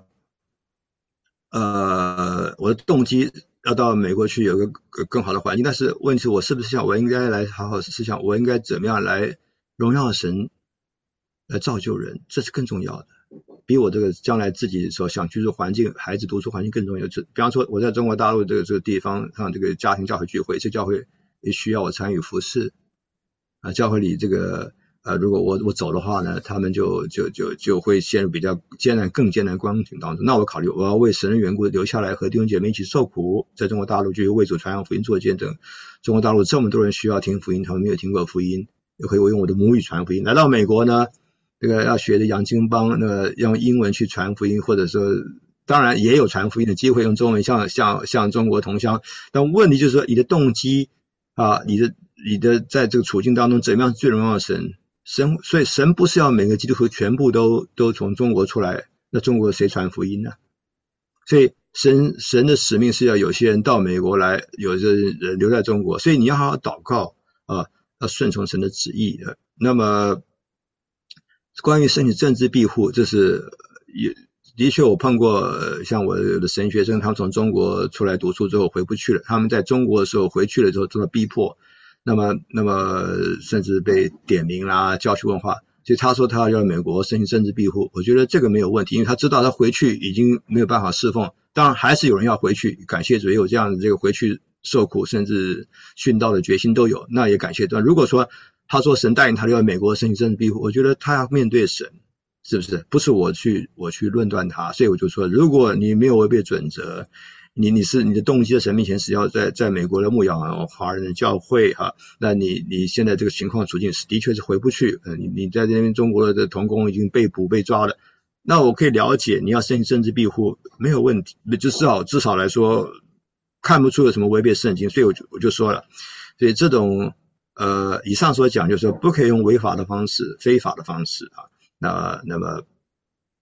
呃，我的动机要到美国去有个更好的环境，但是问题我是不是想我应该来好好思想，我应该怎么样来荣耀神，来造就人，这是更重要的，比我这个将来自己所想居住环境、孩子读书环境更重要。就比方说我在中国大陆这个这个地方上，这个家庭教会聚会，这教会也需要我参与服侍啊，教会里这个。呃，如果我我走的话呢，他们就就就就会陷入比较艰难、更艰难光景当中。那我考虑，我要为神的缘故留下来和弟兄姐妹一起受苦，在中国大陆就为主传扬福音做见证。中国大陆这么多人需要听福音，他们没有听过福音，也可以我用我的母语传福音。来到美国呢，这个要学的洋经邦，那个用英文去传福音，或者说当然也有传福音的机会，用中文向向向中国同乡。但问题就是说，你的动机啊，你的你的在这个处境当中，怎么样最荣耀神？神，所以神不是要每个基督徒全部都都从中国出来，那中国谁传福音呢？所以神神的使命是要有些人到美国来，有些人留在中国，所以你要好好祷告啊，要顺从神的旨意的。那么关于申请政治庇护，这是也的确我碰过，像我的神学生，他们从中国出来读书之后回不去了，他们在中国的时候回去了之后受到逼迫。那么，那么甚至被点名啦、教区问话，所以他说他要美国申请政治庇护，我觉得这个没有问题，因为他知道他回去已经没有办法侍奉，当然还是有人要回去，感谢主也有这样的这个回去受苦甚至殉道的决心都有，那也感谢主。如果说他说神带领他要美国申请政治庇护，我觉得他要面对神，是不是？不是我去我去论断他，所以我就说，如果你没有违背准则。你你是你的动机在神面前是要在在美国的牧养华人的教会哈、啊，那你你现在这个情况处境是的确是回不去，呃，你你在这边中国的同工已经被捕被抓了，那我可以了解你要申请政治庇护没有问题，就至少至少来说看不出有什么违背圣经，所以我就我就说了，所以这种呃以上所讲就是说不可以用违法的方式、非法的方式啊，那那么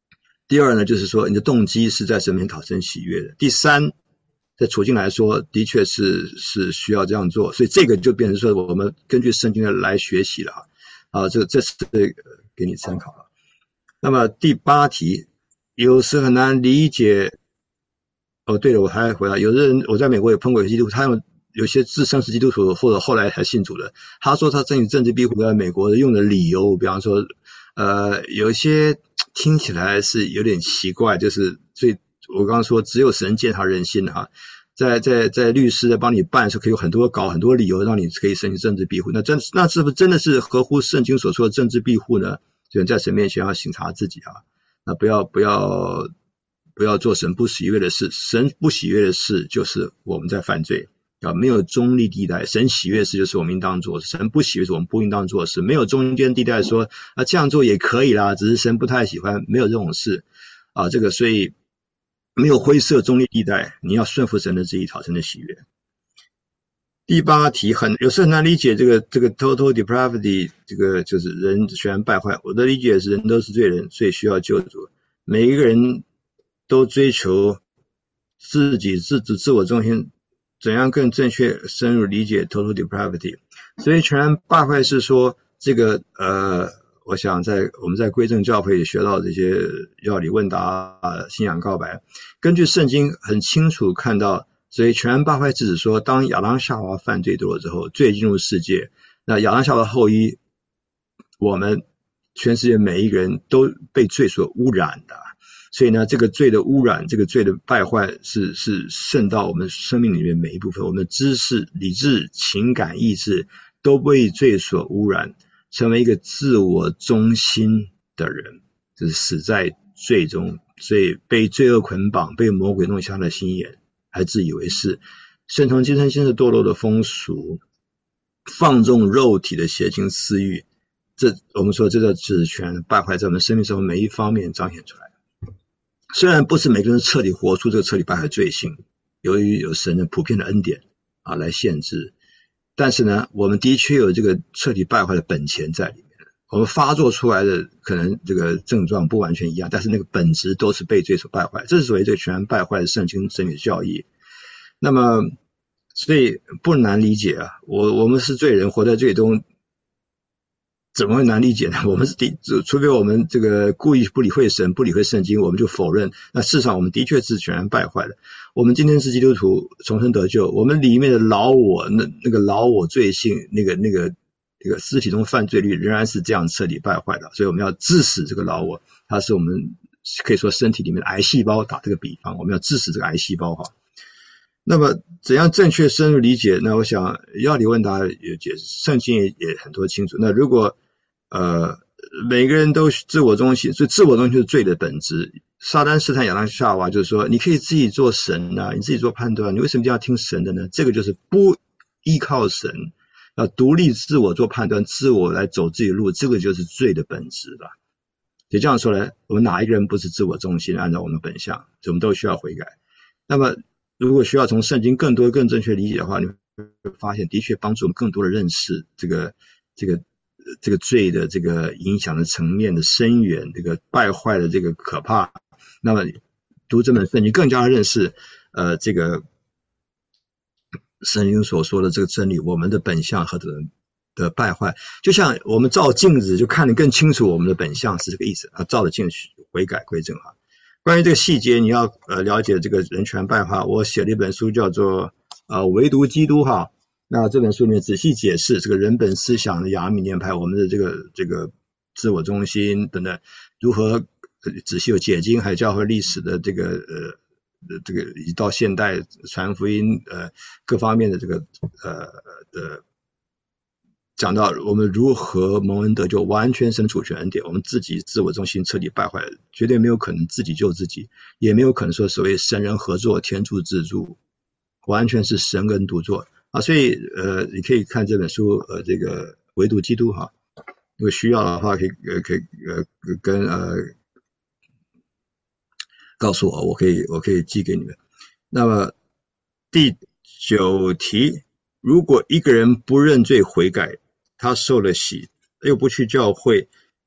第二呢，就是说你的动机是在神面前讨生喜悦的。第三，在处境来说，的确是是需要这样做，所以这个就变成说我们根据圣经的来学习了哈。啊，这这是给你参考了。那么第八题，有时很难理解。哦，对了，我还回来，有的人我在美国也碰过有基督徒，他用有些自称是基督徒或者后来才信主的，他说他争取政治庇护在美国用的理由，比方说，呃，有一些听起来是有点奇怪，就是所以我刚刚说只有神鉴察人心哈，在在在律师在帮你办的时候，可以有很多搞很多理由让你可以申请政治庇护，那真那是不是真的是合乎圣经所说的政治庇护呢？所以在神面前要省察自己啊，那不要不要。不要做神不喜悦的事，神不喜悦的事就是我们在犯罪啊，没有中立地带。神喜悦的事就是我们应当做，神不喜悦的事我们不应当做的事，没有中间地带说啊这样做也可以啦，只是神不太喜欢，没有这种事啊。这个所以没有灰色中立地带，你要顺服神的旨意，讨神的喜悦。第八题很有时很难理解，这个这个 total depravity 这个就是人全然败坏。我的理解是人都是罪人，所以需要救主。每一个人都追求自己自自自我中心，怎样更正确深入理解 total depravity？ 所以全然败坏是说这个呃，我想在我们在归正教会也学到这些要理问答、信仰告白，根据圣经很清楚看到，所以全然败坏是指说，当亚当夏娃犯罪堕落之后，罪进入世界，那亚当夏娃后裔，我们全世界每一个人都被罪所污染的。所以呢，这个罪的污染，这个罪的败坏是是渗到我们生命里面每一部分，我们的知识、理智、情感、意志都被罪所污染，成为一个自我中心的人，就是死在罪中，所以被罪恶捆绑，被魔鬼弄瞎了心眼，还自以为是，顺从今生今世堕落的风俗，放纵肉体的邪情私欲，这我们说这个是全败坏在我们生命中每一方面彰显出来。虽然不是每个人彻底活出这个彻底败坏罪性，由于有神的普遍的恩典啊来限制，但是呢，我们的确有这个彻底败坏的本钱在里面。我们发作出来的可能这个症状不完全一样，但是那个本质都是被罪所败坏，这是所谓这个全然败坏的圣经真理教义。那么，所以不难理解啊，我我们是罪人，活在罪中。怎么会难理解呢？我们是的，除非我们这个故意不理会神、不理会圣经，我们就否认。那事实上，我们的确是全然败坏的。我们今天是基督徒，重生得救，我们里面的老我，那那个老我罪性，那个那个那个肢体中犯罪率仍然是这样彻底败坏的。所以我们要致死这个老我，它是我们可以说身体里面的癌细胞。打这个比方，我们要致死这个癌细胞哈。那么怎样正确深入理解？那我想要理问答也解释，圣经也也很多清楚。那如果呃，每个人都自我中心，所以自我中心是罪的本质。撒旦试探亚当夏娃，就是说，你可以自己做神啊，你自己做判断，你为什么一定要听神的呢？这个就是不依靠神，要独立自我做判断，自我来走自己的路，这个就是罪的本质了。所以这样说来，我们哪一个人不是自我中心？按照我们的本相，所以我们都需要悔改。那么，如果需要从圣经更多、更正确理解的话，你会发现，的确帮助我们更多的认识这个这个。这个罪的这个影响的层面的深远，这个败坏的这个可怕。那么读这本圣经更加的认识呃这个圣经所说的这个真理，我们的本相和的的败坏，就像我们照镜子就看得更清楚我们的本相是这个意思啊，照着镜子悔改归正哈。关于这个细节，你要呃了解这个人权败坏，我写了一本书叫做呃唯独基督哈。那这本书里面仔细解释这个人本思想的亚米念派，我们的这个这个自我中心等等，如何仔细有解经，还有教会历史的这个呃这个一到现代传福音呃各方面的这个呃的讲到我们如何蒙恩得救，完全神主权恩典，我们自己自我中心彻底败坏了，绝对没有可能自己救自己，也没有可能说所谓神人合作天助自助，完全是神恩独作。啊，所以呃，你可以看这本书，呃，这个唯独基督哈，如果需要的话，可以呃，可以呃，跟呃，告诉我，我可以我可以寄给你们。那么第九题，如果一个人不认罪悔改，他受了洗，又不去教会，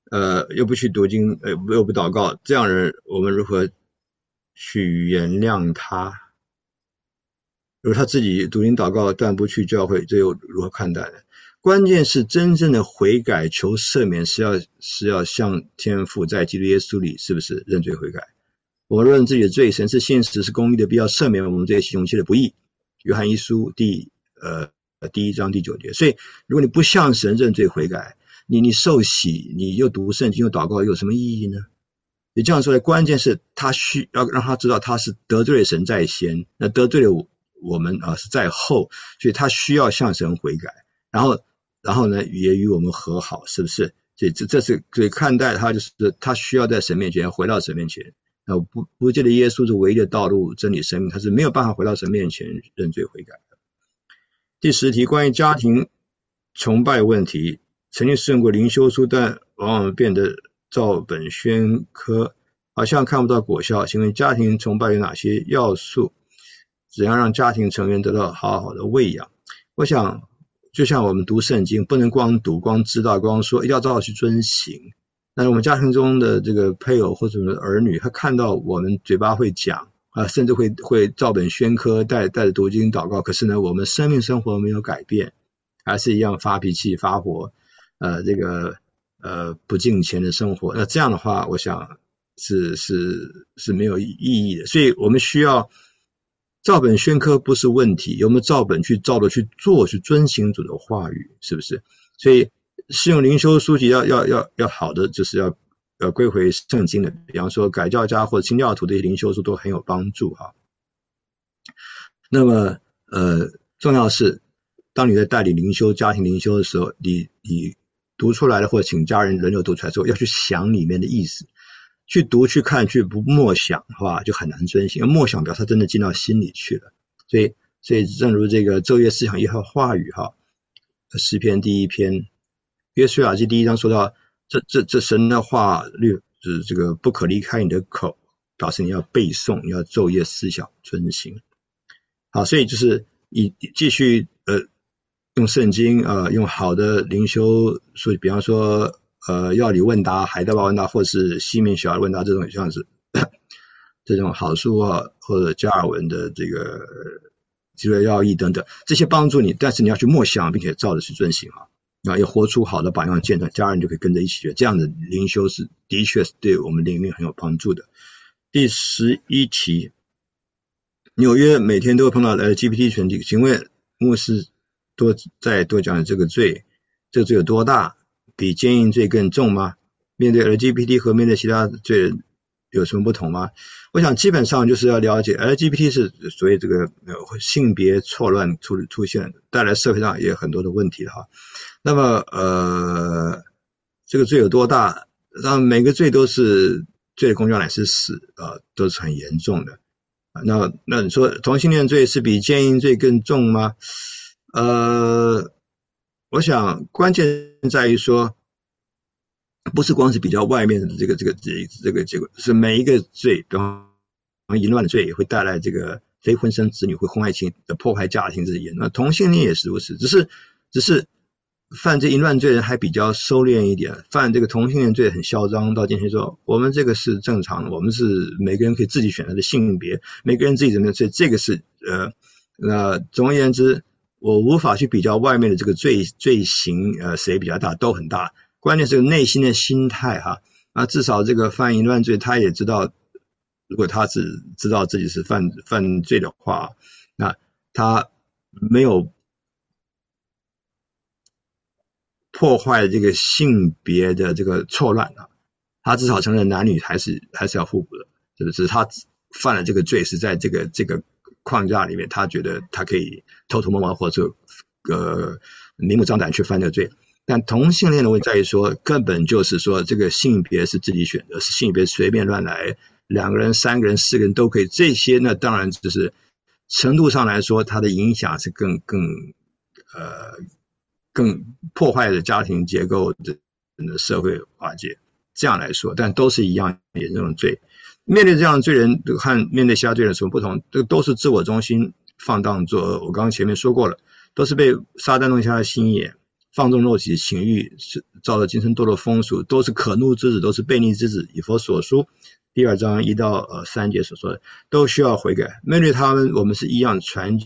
呃，又不去读经，呃，又不祷告，这样的人我们如何去原谅他？如果他自己读经祷告但不去教会，这又如何看待呢？关键是真正的悔改求赦免是要是要向天父在基督耶稣里是不是认罪悔改？我们认自己的罪，神是信实是公义的，必要赦免我们这些行一切的不义。约翰一书第呃第一章第九节。所以如果你不向神认罪悔改，你你受洗，你又读圣经又祷告，有什么意义呢？你这样说的关键是他需要让他知道他是得罪了神在先，那得罪了我们啊是在后，所以他需要向神悔改，然后然后呢也与我们和好，是不是？所以这这是所以看待他就是他需要在神面前回到神面前。那不不记得耶稣是唯一的道路真理生命，他是没有办法回到神面前认罪悔改的。第十题，关于家庭崇拜问题，曾经使用过灵修书，但往往变得照本宣科，好像看不到果效。请问家庭崇拜有哪些要素？怎样让家庭成员得到好好的喂养？我想就像我们读圣经，不能光读光知道光说，一定要照着去遵行。但是我们家庭中的这个配偶或者儿女，他看到我们嘴巴会讲啊，甚至会会照本宣科，带带着读经祷告，可是呢，我们生命生活没有改变，还是一样发脾气发火，呃，这个呃不敬虔的生活。那这样的话，我想是是是没有意义的。所以我们需要照本宣科不是问题，有没有照本去照着去做，去遵行主的话语，是不是？所以适用灵修书籍要要要要好的，就是要要归回圣经的，比方说改教家或者清教徒的灵修书都很有帮助哈。那么呃，重要是当你在带领灵修家庭灵修的时候，你你读出来了或者请家人轮流读出来之后，要去想里面的意思，去读去看去不默想的话就很难遵行，默想表示真的进到心里去了。所以所以正如这个昼夜思想耶和华话语哈，诗篇第一篇约书亚记第一章说到，这这这神的话律就是这个不可离开你的口，表示你要背诵，你要昼夜思想遵行。好，所以就是以继续呃用圣经呃用好的灵修书，比方说呃药理问答、海德堡问答，或是西敏小儿问答这种像是这种好书啊，或者加尔文的这个基督要义等等，这些帮助你，但是你要去默想，并且照着去遵行啊。啊，要活出好的榜样见证，家人就可以跟着一起学，这样的灵修是的确是对我们灵命很有帮助的。第十一题，纽约每天都会碰到 L G B T 群体，请问牧师多再多讲这个罪，这个罪有多大？比奸淫罪更重吗？面对 L G B T 和面对其他罪人有什么不同吗？我想基本上就是要了解 L G B T 是所谓这个性别错乱出出现，带来社会上也有很多的问题的哈。那么呃，这个罪有多大？当然每个罪都是罪的公价乃是死啊、呃，都是很严重的。那那你说同性恋罪是比奸淫罪更重吗？呃，我想关键在于说，不是光是比较外面的这个这个这这个结果，是每一个罪，比方淫乱的罪也会带来这个非婚生子女会婚外情的破坏家庭这些，那同性恋也是如此，只是只是。犯这淫乱罪人还比较收敛一点，犯这个同性恋罪很嚣张，到今天说我们这个是正常的，我们是每个人可以自己选择的性别，每个人自己怎么样，所以这个是呃那总而言之，我无法去比较外面的这个罪罪行呃谁比较大，都很大，关键是内心的心态哈啊，至少这个犯淫乱罪他也知道，如果他只知道自己是犯犯罪的话，那他没有破坏这个性别的这个错乱啊，他至少承认男女还是还是要互补的，是不是？他犯了这个罪是在这个这个框架里面，他觉得他可以偷偷摸摸或者呃明目张胆去犯这个罪。但同性恋的问题在于说，根本就是说这个性别是自己选择，是性别随便乱来，两个人、三个人、四个人都可以，这些呢当然就是程度上来说，它的影响是更更呃。更破坏了家庭结构的社会瓦解，这样来说，但都是一样严重的罪。面对这样的罪人和面对其他罪人有什么不同？这都是自我中心、放荡作恶。我刚刚前面说过了，都是被撒旦弄瞎了心眼， 放纵肉体的情欲，是照着今生堕落风俗，都是可怒之子，都是悖逆之子。以佛所书第二章一到呃三节所说的，都需要悔改。面对他们，我们是一样传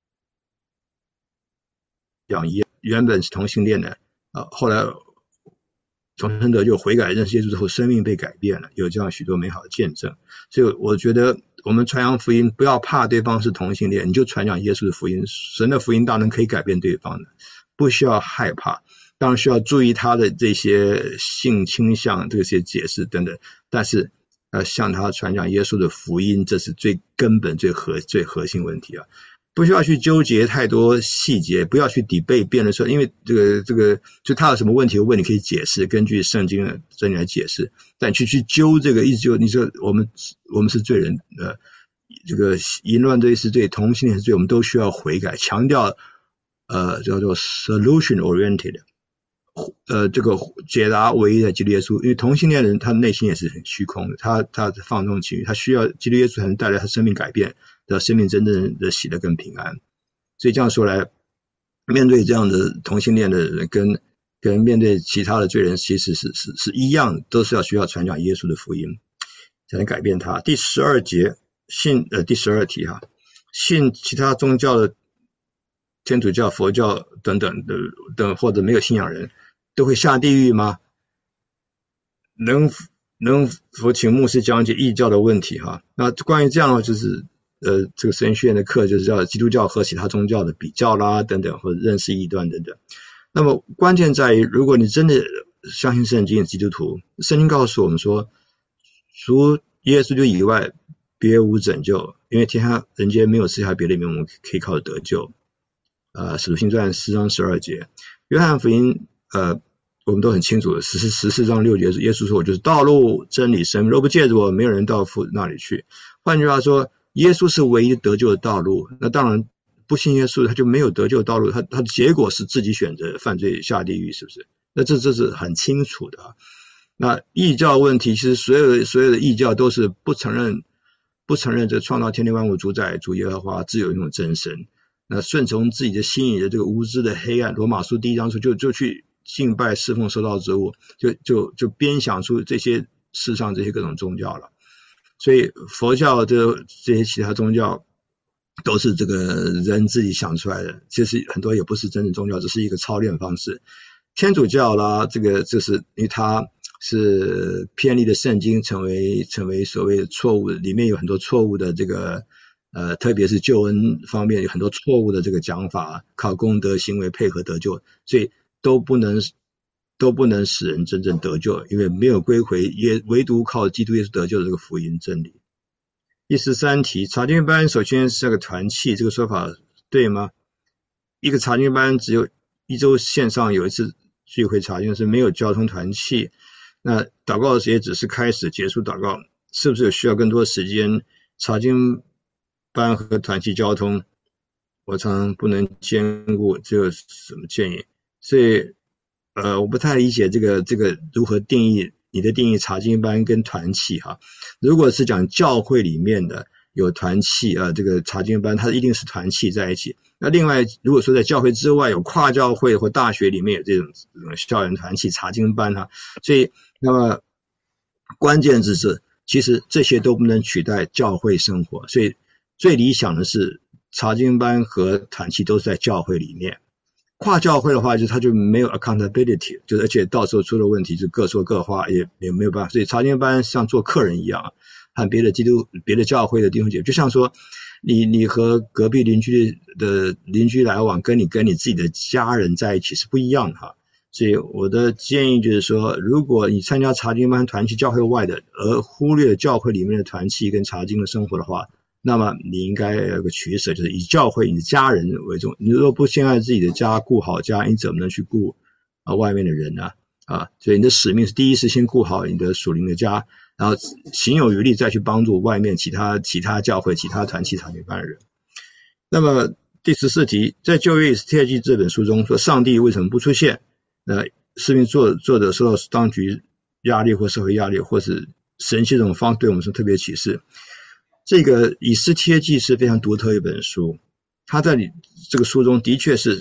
讲一样，原本是同性恋的，呃，后来重生得救悔改认识耶稣之后，生命被改变了，有这样许多美好的见证。所以我觉得我们传扬福音，不要怕对方是同性恋，你就传讲耶稣的福音，神的福音大能可以改变对方的，不需要害怕。当然需要注意他的这些性倾向这些解释等等，但是要向他传讲耶稣的福音，这是最根本最核最核心问题啊。不需要去纠结太多细节，不要去 debate 辩论说，因为这个这个就他有什么问题问你可以解释，根据圣经的真理来解释，但去去揪这个一直就你说我们我们是罪人，呃，这个淫乱罪是罪，同性恋是罪，我们都需要悔改，强调呃叫做 solution oriented， 呃这个解答唯一的基督耶稣，因为同性恋人他内心也是很虚空的，他他放纵情欲，他需要基督耶稣才能带来他生命改变。的生命真正的喜乐跟平安，所以这样说来，面对这样的同性恋的人跟跟面对其他的罪人，其实是是是一样，都是要需要传讲耶稣的福音，才能改变他。第十二节信呃第十二题哈，信其他宗教的天主教、佛教等等的等或者没有信仰人，都会下地狱吗？能能否请牧师讲解异教的问题哈？那关于这样的话，就是。呃，这个神学院的课就是叫基督教和其他宗教的比较啦，等等，或者认识异端等等。那么关键在于，如果你真的相信圣经的基督徒，圣经告诉我们说，除耶稣以外，别无拯救，因为天下人间没有赐下别的名，我们可以靠着得救。呃，使徒行传四章十二节，约翰福音，呃，我们都很清楚的，十十四章六节，耶稣说：“我就是道路、真理、生命，若不借着我，没有人到父那里去。”换句话说。耶稣是唯一得救的道路，那当然不信耶稣他就没有得救的道路，他他的结果是自己选择犯罪下地狱，是不是？那这这是很清楚的啊。那异教问题，其实所有的所有的异教都是不承认不承认这创造天地万物主宰主耶和华自有一种真神，那顺从自己的心意的这个无知的黑暗，罗马书第一章说就就去敬拜侍奉受造之物，就就就编想出这些世上这些各种宗教了。所以佛教的这些其他宗教都是这个人自己想出来的，其实很多也不是真正宗教，只是一个操练方式。天主教啦，这个就是因为它是偏离的圣经，成为成为所谓的错误的，里面有很多错误的这个呃，特别是救恩方面有很多错误的这个讲法，靠功德行为配合得救，所以都不能。都不能使人真正得救，因为没有归回，也唯独靠基督耶稣得救的这个福音真理。第十三题，查经班首先是个团契，这个说法对吗？一个查经班只有一周线上有一次聚会查经，是没有交通团契。那祷告也只是开始结束祷告，是不是有需要更多时间？查经班和团契交通，我常常不能兼顾，这有什么建议？所以。呃，我不太理解这个这个如何定义你的定义查经班跟团契哈。如果是讲教会里面的有团契啊、呃，这个查经班它一定是团契在一起。那另外如果说在教会之外有跨教会或大学里面有这种这种校园团契查经班哈，所以那么关键只是其实这些都不能取代教会生活，所以最理想的是查经班和团契都是在教会里面。跨教会的话，就他就没有 accountability， 就是而且到时候出了问题就各说各话，也也没有办法。所以查经班像做客人一样，和别的基督别的教会的弟兄姐妹，就像说你你和隔壁邻居的邻居来往，跟你跟你自己的家人在一起是不一样的哈。所以我的建议就是说，如果你参加查经班团契教会外的，而忽略教会里面的团契跟查经的生活的话，那么你应该有个取舍，就是以教会你的家人为重。你如果不先爱自己的家，顾好家，你怎么能去顾啊外面的人呢？啊，所以你的使命是第一是先顾好你的属灵的家，然后行有余力再去帮助外面其他其他教会、其他团契查经班的人。那么第十四题，在旧约以斯帖记这本书中说，上帝为什么不出现？呃，是因为作作者受到当局压力或社会压力，或是神这种方对我们是特别启示。这个以斯帖记是非常独特一本书，他在这个书中的确是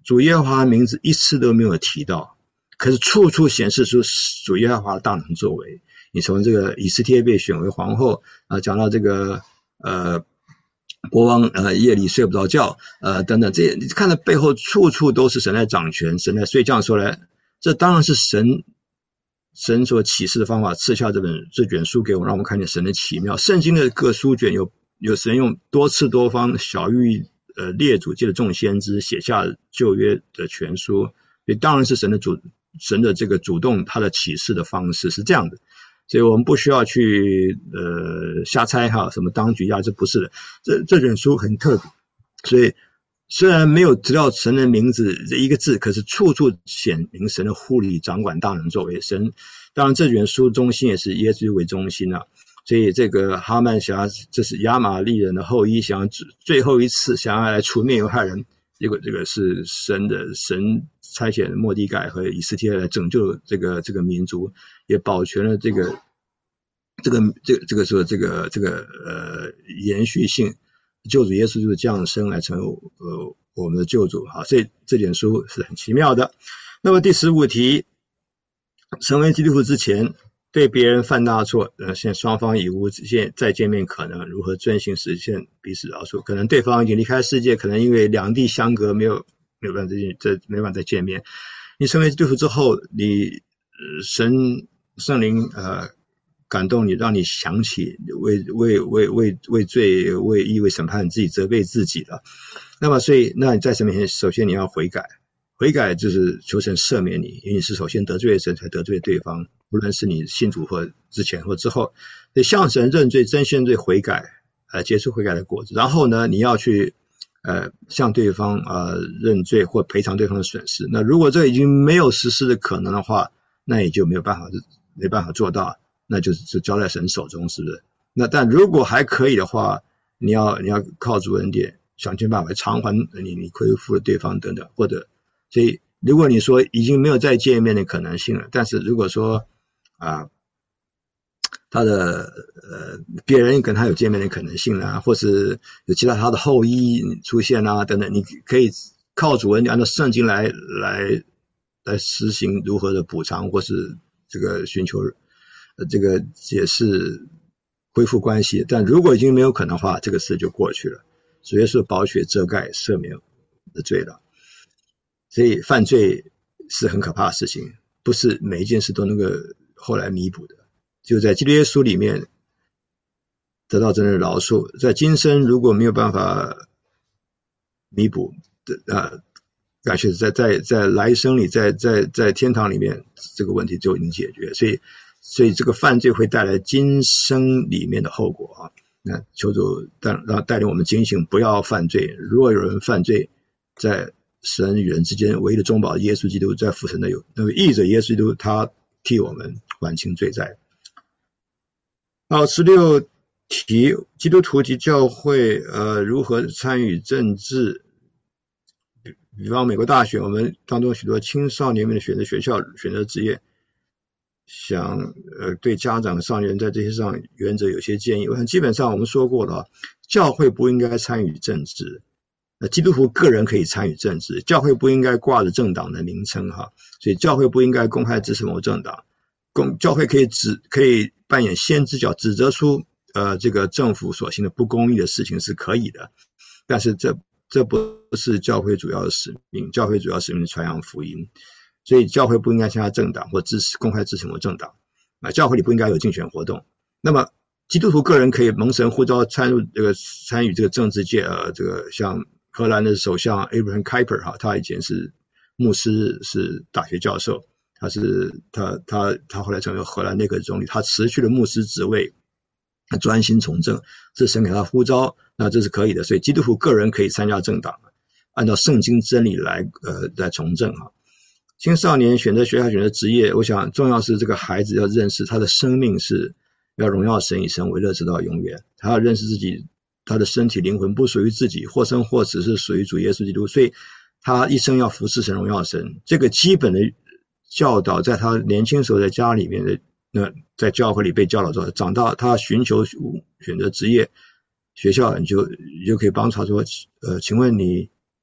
主耶和华的名字一次都没有提到，可是处处显示出主耶和华的大能作为。你从这个以斯帖被选为皇后啊，讲到这个呃国王呃夜里睡不着觉呃等等，这你看到背后处处都是神在掌权，神在，所以这样说来，这当然是神神所启示的方法，赐下这本这卷书给我们，让我们看见神的奇妙。圣经的各书卷有有神用多次多方小喻呃列祖借着众先知写下旧约的全书，所以当然是神的主神的这个主动他的启示的方式是这样的。所以我们不需要去呃瞎猜哈，什么当局呀，这不是的。这这卷书很特别，所以虽然没有提到神的名字这一个字，可是处处显明神的护理掌管大能作为。神当然这卷书中心也是耶稣为中心啊，所以这个哈曼想要，这是亚玛力人的后裔，想要最后一次想要来除灭犹太人，结果这个是神的神差遣末底改和以斯帖来拯救这个这个民族，也保全了这个这个这个这个说这个这个呃延续性，救主耶稣就是降生来成为呃我们的救主哈，所以这卷书是很奇妙的。那么第十五题，成为基督徒之前，对别人犯大错，呃，现双方已无见再见面可能，如何遵行实现彼此饶恕？可能对方已经离开世界，可能因为两地相隔，没有没有办法再没办法再见面。你成为基督徒之后，你、呃、神圣灵呃感动你，让你想起为为为为为罪为义为审判自己责备自己了。那么所以那你在神面前，首先你要悔改。悔改就是求神赦免你，因为你是首先得罪神才得罪对方，无论是你信主或之前或之后，所以向神认罪、真心认罪、悔改，呃，结出悔改的果子。然后呢，你要去呃向对方呃认罪或赔偿对方的损失。那如果这已经没有实施的可能的话，那也就没有办法没办法做到，那就是就交在神手中，是不是？那但如果还可以的话，你要你要靠主恩典，想尽办法偿还你你亏负了对方等等，或者。所以如果你说已经没有再见面的可能性了，但是如果说啊他的呃别人跟他有见面的可能性啊，或是有其他他的后裔出现啊等等，你可以靠主恩按照圣经来来来实行如何的补偿，或是这个寻求呃这个解释恢复关系。但如果已经没有可能的话，这个事就过去了，主耶稣宝血遮盖赦免的罪了。所以犯罪是很可怕的事情，不是每一件事都能够后来弥补的。就在基督耶稣里面得到真正的饶恕，在今生如果没有办法弥补的啊，感谢在在在来生里，在在在天堂里面，这个问题就已经解决。所以所以这个犯罪会带来今生里面的后果啊。那求主带让带领我们警醒，不要犯罪。如果有人犯罪，在神与人之间唯一的中保耶稣基督在父神的有那个义者耶稣基督，他替我们还清罪债。好，十六题，基督徒及教会呃如何参与政治？比方美国大选，我们当中许多青少年们选择学校、选择职业，想呃对家长、少年人在这些上原则有些建议。我想基本上我们说过了，教会不应该参与政治。基督徒个人可以参与政治，教会不应该挂着政党的名称哈，所以教会不应该公开支持某政党，公教会可以指可以扮演先知角，指责出呃这个政府所行的不公义的事情是可以的，但是这这不是教会主要的使命，教会主要使命是传扬福音，所以教会不应该参加政党或支持公开支持某政党，啊，教会里不应该有竞选活动。那么基督徒个人可以蒙神呼召参入这个参与这个政治界，呃，这个像荷兰的首相 Abraham Kuyper 哈，他以前是牧师，是大学教授，他是他他他后来成为荷兰内阁总理，他辞去了牧师职位，专心从政，这是神给他呼召，那这是可以的。所以基督徒个人可以参加政党，按照圣经真理来呃来从政哈。青少年选择学校、选择职业，我想重要是这个孩子要认识他的生命是要荣耀神，以神为乐直到永远，他要认识自己。他的身体灵魂不属于自己，或生或死是属于主耶稣基督，所以他一生要服侍神荣耀神。这个基本的教导在他年轻时候在家里面的，那在教会里被教导之后，长大他寻求选择职业学校，你就你就可以帮他说呃请问你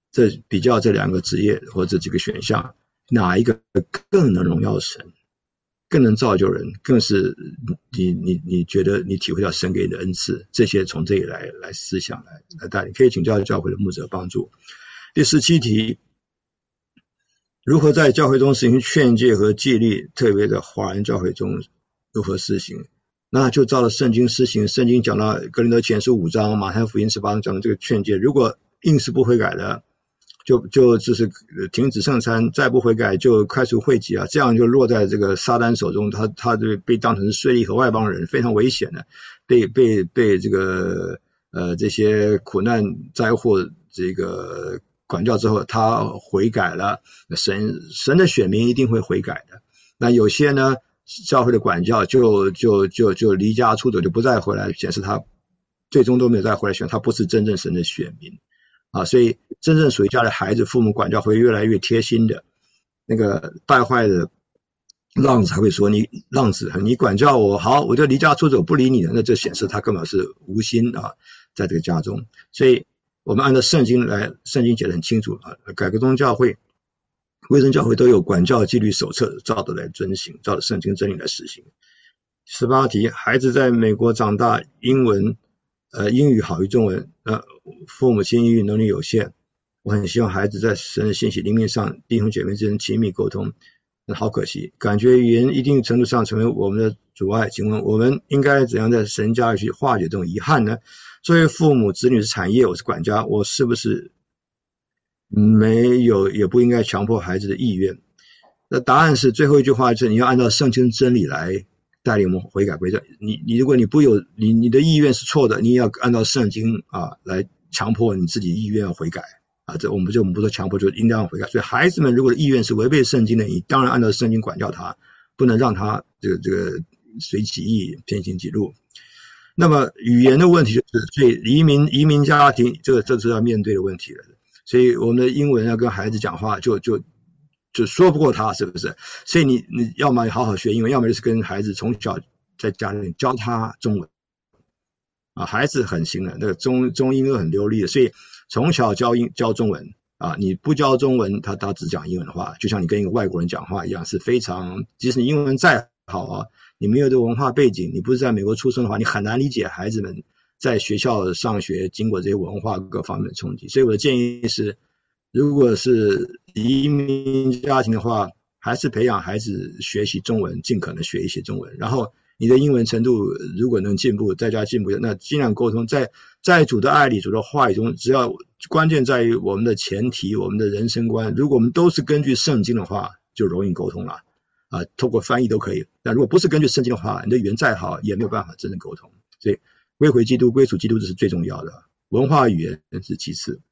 这比较这两个职业或这几个选项，哪一个更能荣耀神，更能造就人，更是你你你觉得你体会到神给你的恩赐，这些从这里来来思想来来带领，可以请教教会的牧者帮助。第十七题，如何在教会中实行劝诫和纪律，特别在华人教会中如何施行？那就照着圣经施行。圣经讲到哥林多前书五章，马太福音十八章讲的这个劝诫，如果硬是不悔改的，就就就是停止圣餐，再不悔改就开除会籍啊，这样就落在这个撒旦手中，他他就被当成税吏和外邦人，非常危险的，被被被这个呃这些苦难灾祸这个管教之后，他悔改了，神神的选民一定会悔改的。那有些呢，教会的管教就就就就离家出走，就不再回来，显示他最终都没有再回来选，他不是真正神的选民。啊，所以真正属于家的孩子，父母管教会越来越贴心的。那个败坏的浪子还会说：“你浪子，你管教我，好，我就离家出走，不理你了。”那这显示他根本是无心啊，在这个家中。所以我们按照圣经来，圣经解得很清楚啊。改革宗教会、卫生教会都有管教纪律手册，照着来遵行，照着圣经真理来实行。十八题，孩子在美国长大，英文。呃，英语好于中文，呃，父母亲英语能力有限，我很希望孩子在神的信息灵命上，弟兄姐妹之间亲密沟通。那好可惜，感觉语言一定程度上成为我们的阻碍。请问我们应该怎样在神家里去化解这种遗憾呢？作为父母，子女是产业，我是管家，我是不是没有也不应该强迫孩子的意愿？那答案是最后一句话，就是你要按照圣经真理来带领我们悔改归正。你你如果你不有你你的意愿是错的，你也要按照圣经啊来强迫你自己意愿要悔改啊。这我们就我们不说强迫，就应当悔改。所以孩子们如果意愿是违背圣经的，你当然按照圣经管教他，不能让他这个这个随己意偏行己路。那么语言的问题就是，所以移民移民家庭这个这是要面对的问题了。所以我们的英文要跟孩子讲话，就就。就说不过他，是不是？所以你你要么好好学英文，要么就是跟孩子从小在家里教他中文啊。孩子很行的，那个中中英都很流利的，所以从小教英教中文啊。你不教中文，他他只讲英文的话，就像你跟一个外国人讲话一样，是非常，即使你英文再好啊，你没有这个文化背景，你不是在美国出生的话，你很难理解孩子们在学校上学经过这些文化各方面的冲击。所以我的建议是，如果是移民家庭的话，还是培养孩子学习中文，尽可能学一些中文。然后你的英文程度如果能进步，在家进步，那尽量沟通。在在主的爱里、主的话语中，只要关键在于我们的前提、我们的人生观。如果我们都是根据圣经的话，就容易沟通了啊，透过翻译都可以。但如果不是根据圣经的话，你的语言再好，也没有办法真正沟通。所以归回基督、归属基督，这是最重要的，文化语言是其次。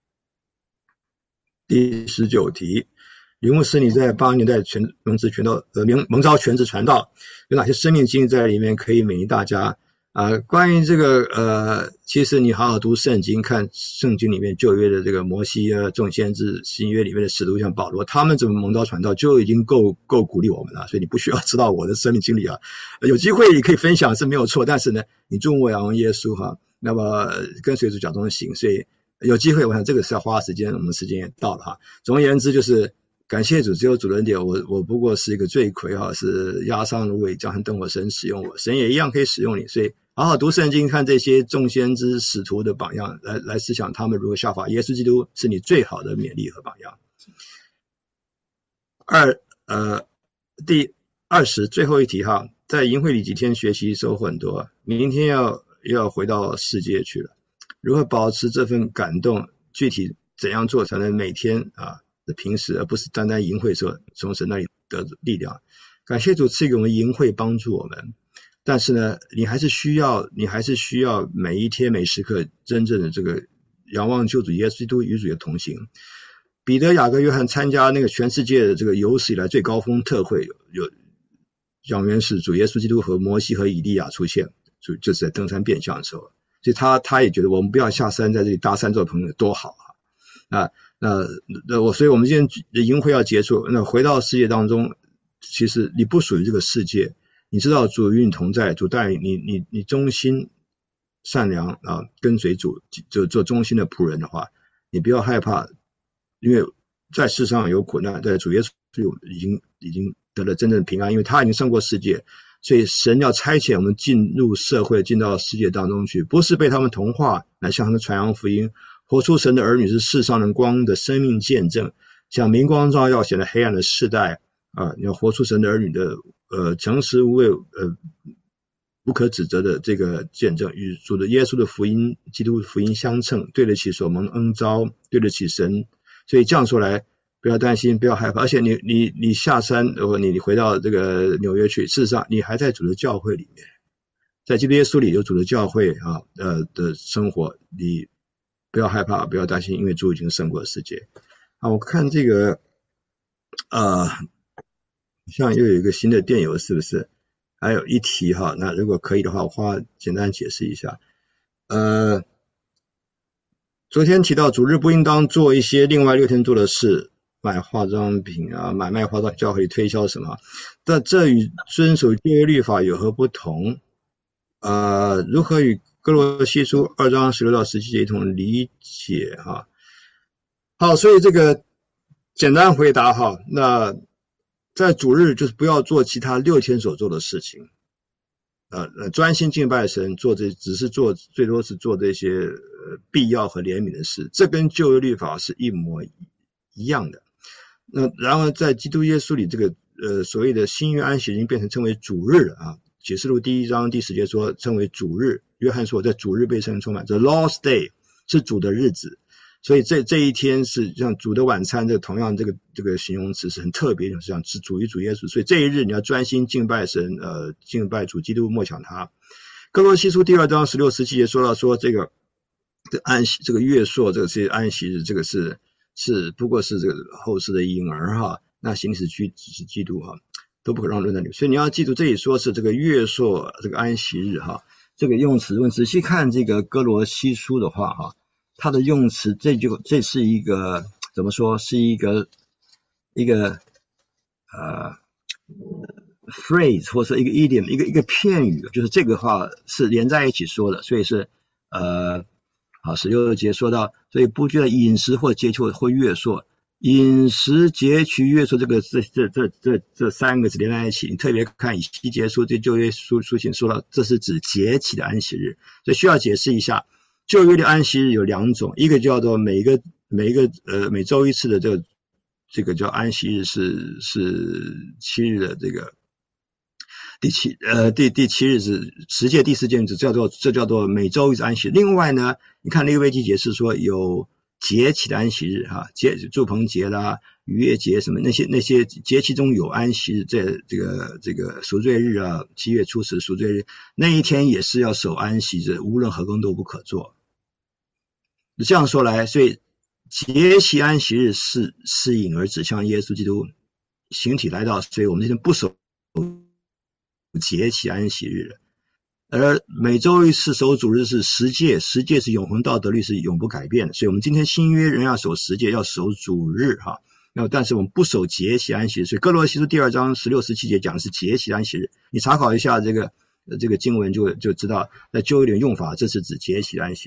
第十九题，吕牧师，你在八十年代全蒙召全道呃蒙召全职传道，有哪些生命经历在里面可以勉励大家啊、呃？关于这个呃，其实你好好读圣经，看圣经里面旧约的这个摩西啊、众先知，新约里面的使徒像保罗，他们怎么蒙召传道就已经够够鼓励我们了，所以你不需要知道我的生命经历啊。有机会你可以分享是没有错，但是呢，你注目仰望耶稣哈，那么跟随主脚中行，所以。有机会，我想这个是要花时间，我们时间也到了哈。总而言之，就是感谢主，只有主的恩典，我我不过是一个罪魁哈，是压伤芦苇，将很等候神使用我，神也一样可以使用你。所以好好读圣经，看这些众先知使徒的榜样，来来思想他们如何效法耶稣基督，是你最好的勉励和榜样。二呃第二十最后一题哈，在营会里几天学习收获很多，明天要又要回到世界去了。如何保持这份感动？具体怎样做才能每天啊平时，而不是单单营会时候从神那里得力量？感谢主赐给我们营会帮助我们，但是呢，你还是需要，你还是需要每一天每时刻真正的这个仰望救主耶稣基督与主的同行。彼得、雅各、约翰参加那个全世界的这个有史以来最高峰特会，有有讲员是主耶稣基督和摩西和以利亚出现，就就是在登山变相的时候。所以他他也觉得我们不要下山，在这里搭三座棚多好啊！啊，那那我，所以我们今天营会要结束，那回到世界当中，其实你不属于这个世界，你知道主与你同在，主带你，你你忠心善良啊，跟随主，就做忠心的仆人的话，你不要害怕因为在世上有苦难，在主耶稣已经已经得了真正的平安，因为他已经胜过世界，所以神要差遣我们进入社会，进到世界当中去，不是被他们同化，来向他们传扬福音，活出神的儿女是世上的光的生命见证，像明光照耀显得黑暗的世代啊，要活出神的儿女的呃诚实无畏呃不可指责的这个见证，与主的耶稣的福音基督福音相称，对得起所蒙恩召，对得起神。所以这样说来，不要担心，不要害怕，而且你你你下山，呃，你你回到这个纽约去，事实上你还在主的教会里面，在基督耶稣里有主的教会啊，呃的生活，你不要害怕，不要担心，因为主已经胜过世界。啊，我看这个，呃，像又有一个新的电邮，是不是？还有一题哈，那如果可以的话，我花简单解释一下。呃。昨天提到主日不应当做一些另外六天做的事，买化妆品啊，买卖化妆教会推销什么，但这与遵守旧约律法有何不同？呃，如何与哥罗西书二章十六到十七节一同理解哈？好，所以这个简单回答哈，那在主日就是不要做其他六天所做的事情。呃，专心敬拜神，做这只是做最多是做这些呃必要和怜悯的事，这跟旧约律法是一模一样的。那然而在基督耶稣里，这个呃所谓的新约安息日变成称为主日了啊。启示录第一章第十节说称为主日，约翰说在主日被圣灵充满，这 Lord's Day 是主的日子。所以这这一天是像主的晚餐，这个同样这个这个形容词是很特别的，是像是主与主耶稣。所以这一日你要专心敬拜神，呃，敬拜主基督，默想他。哥罗西书第二章十六十七节说到说这个这安息这个月朔这个是安息日，这个是是不过是这个后世的婴儿哈，那行使居只是基督哈，都不可让论在里。所以你要记住这里说是这个月朔这个安息日哈，这个用词，如果仔细看这个哥罗西书的话哈。它的用词，这就这是一个怎么说？是一个一个呃 phrase 或者说一个 idiom， 一个一个片语，就是这个话是连在一起说的，所以是呃，好，十六节说到，所以不觉得饮食或节期或月朔，饮食节期月朔这个这这这这这三个字连在一起，你特别看以西结书这旧约书书信说到，这是指节期的安息日，所以需要解释一下。旧约的安息日有两种，一个叫做每一个每一个呃每周一次的这个这个叫安息日是是七日的这个第七呃第第七日是十诫第四诫，叫做这叫做每周一次安息。另外呢，你看利未记解释说有节期的安息日哈，节住棚节啦、逾越节什么那些那些节期中有安息日，这这个这个赎罪日啊，七月初十赎罪日那一天也是要守安息日，无论何工都不可做。这样说来，所以节期安息日是是引而指向耶稣基督形体来到，所以我们今天不守节期安息日了。而每周一次守主日是十诫，十诫是永恒道德律，是永不改变的。所以我们今天新约人要守十诫，要守主日哈。那但是我们不守节期安息日，所以哥罗西书第二章十六十七节讲的是节期安息日。你查考一下这个这个经文就就知道，在旧约的用法，这是指节期安息日。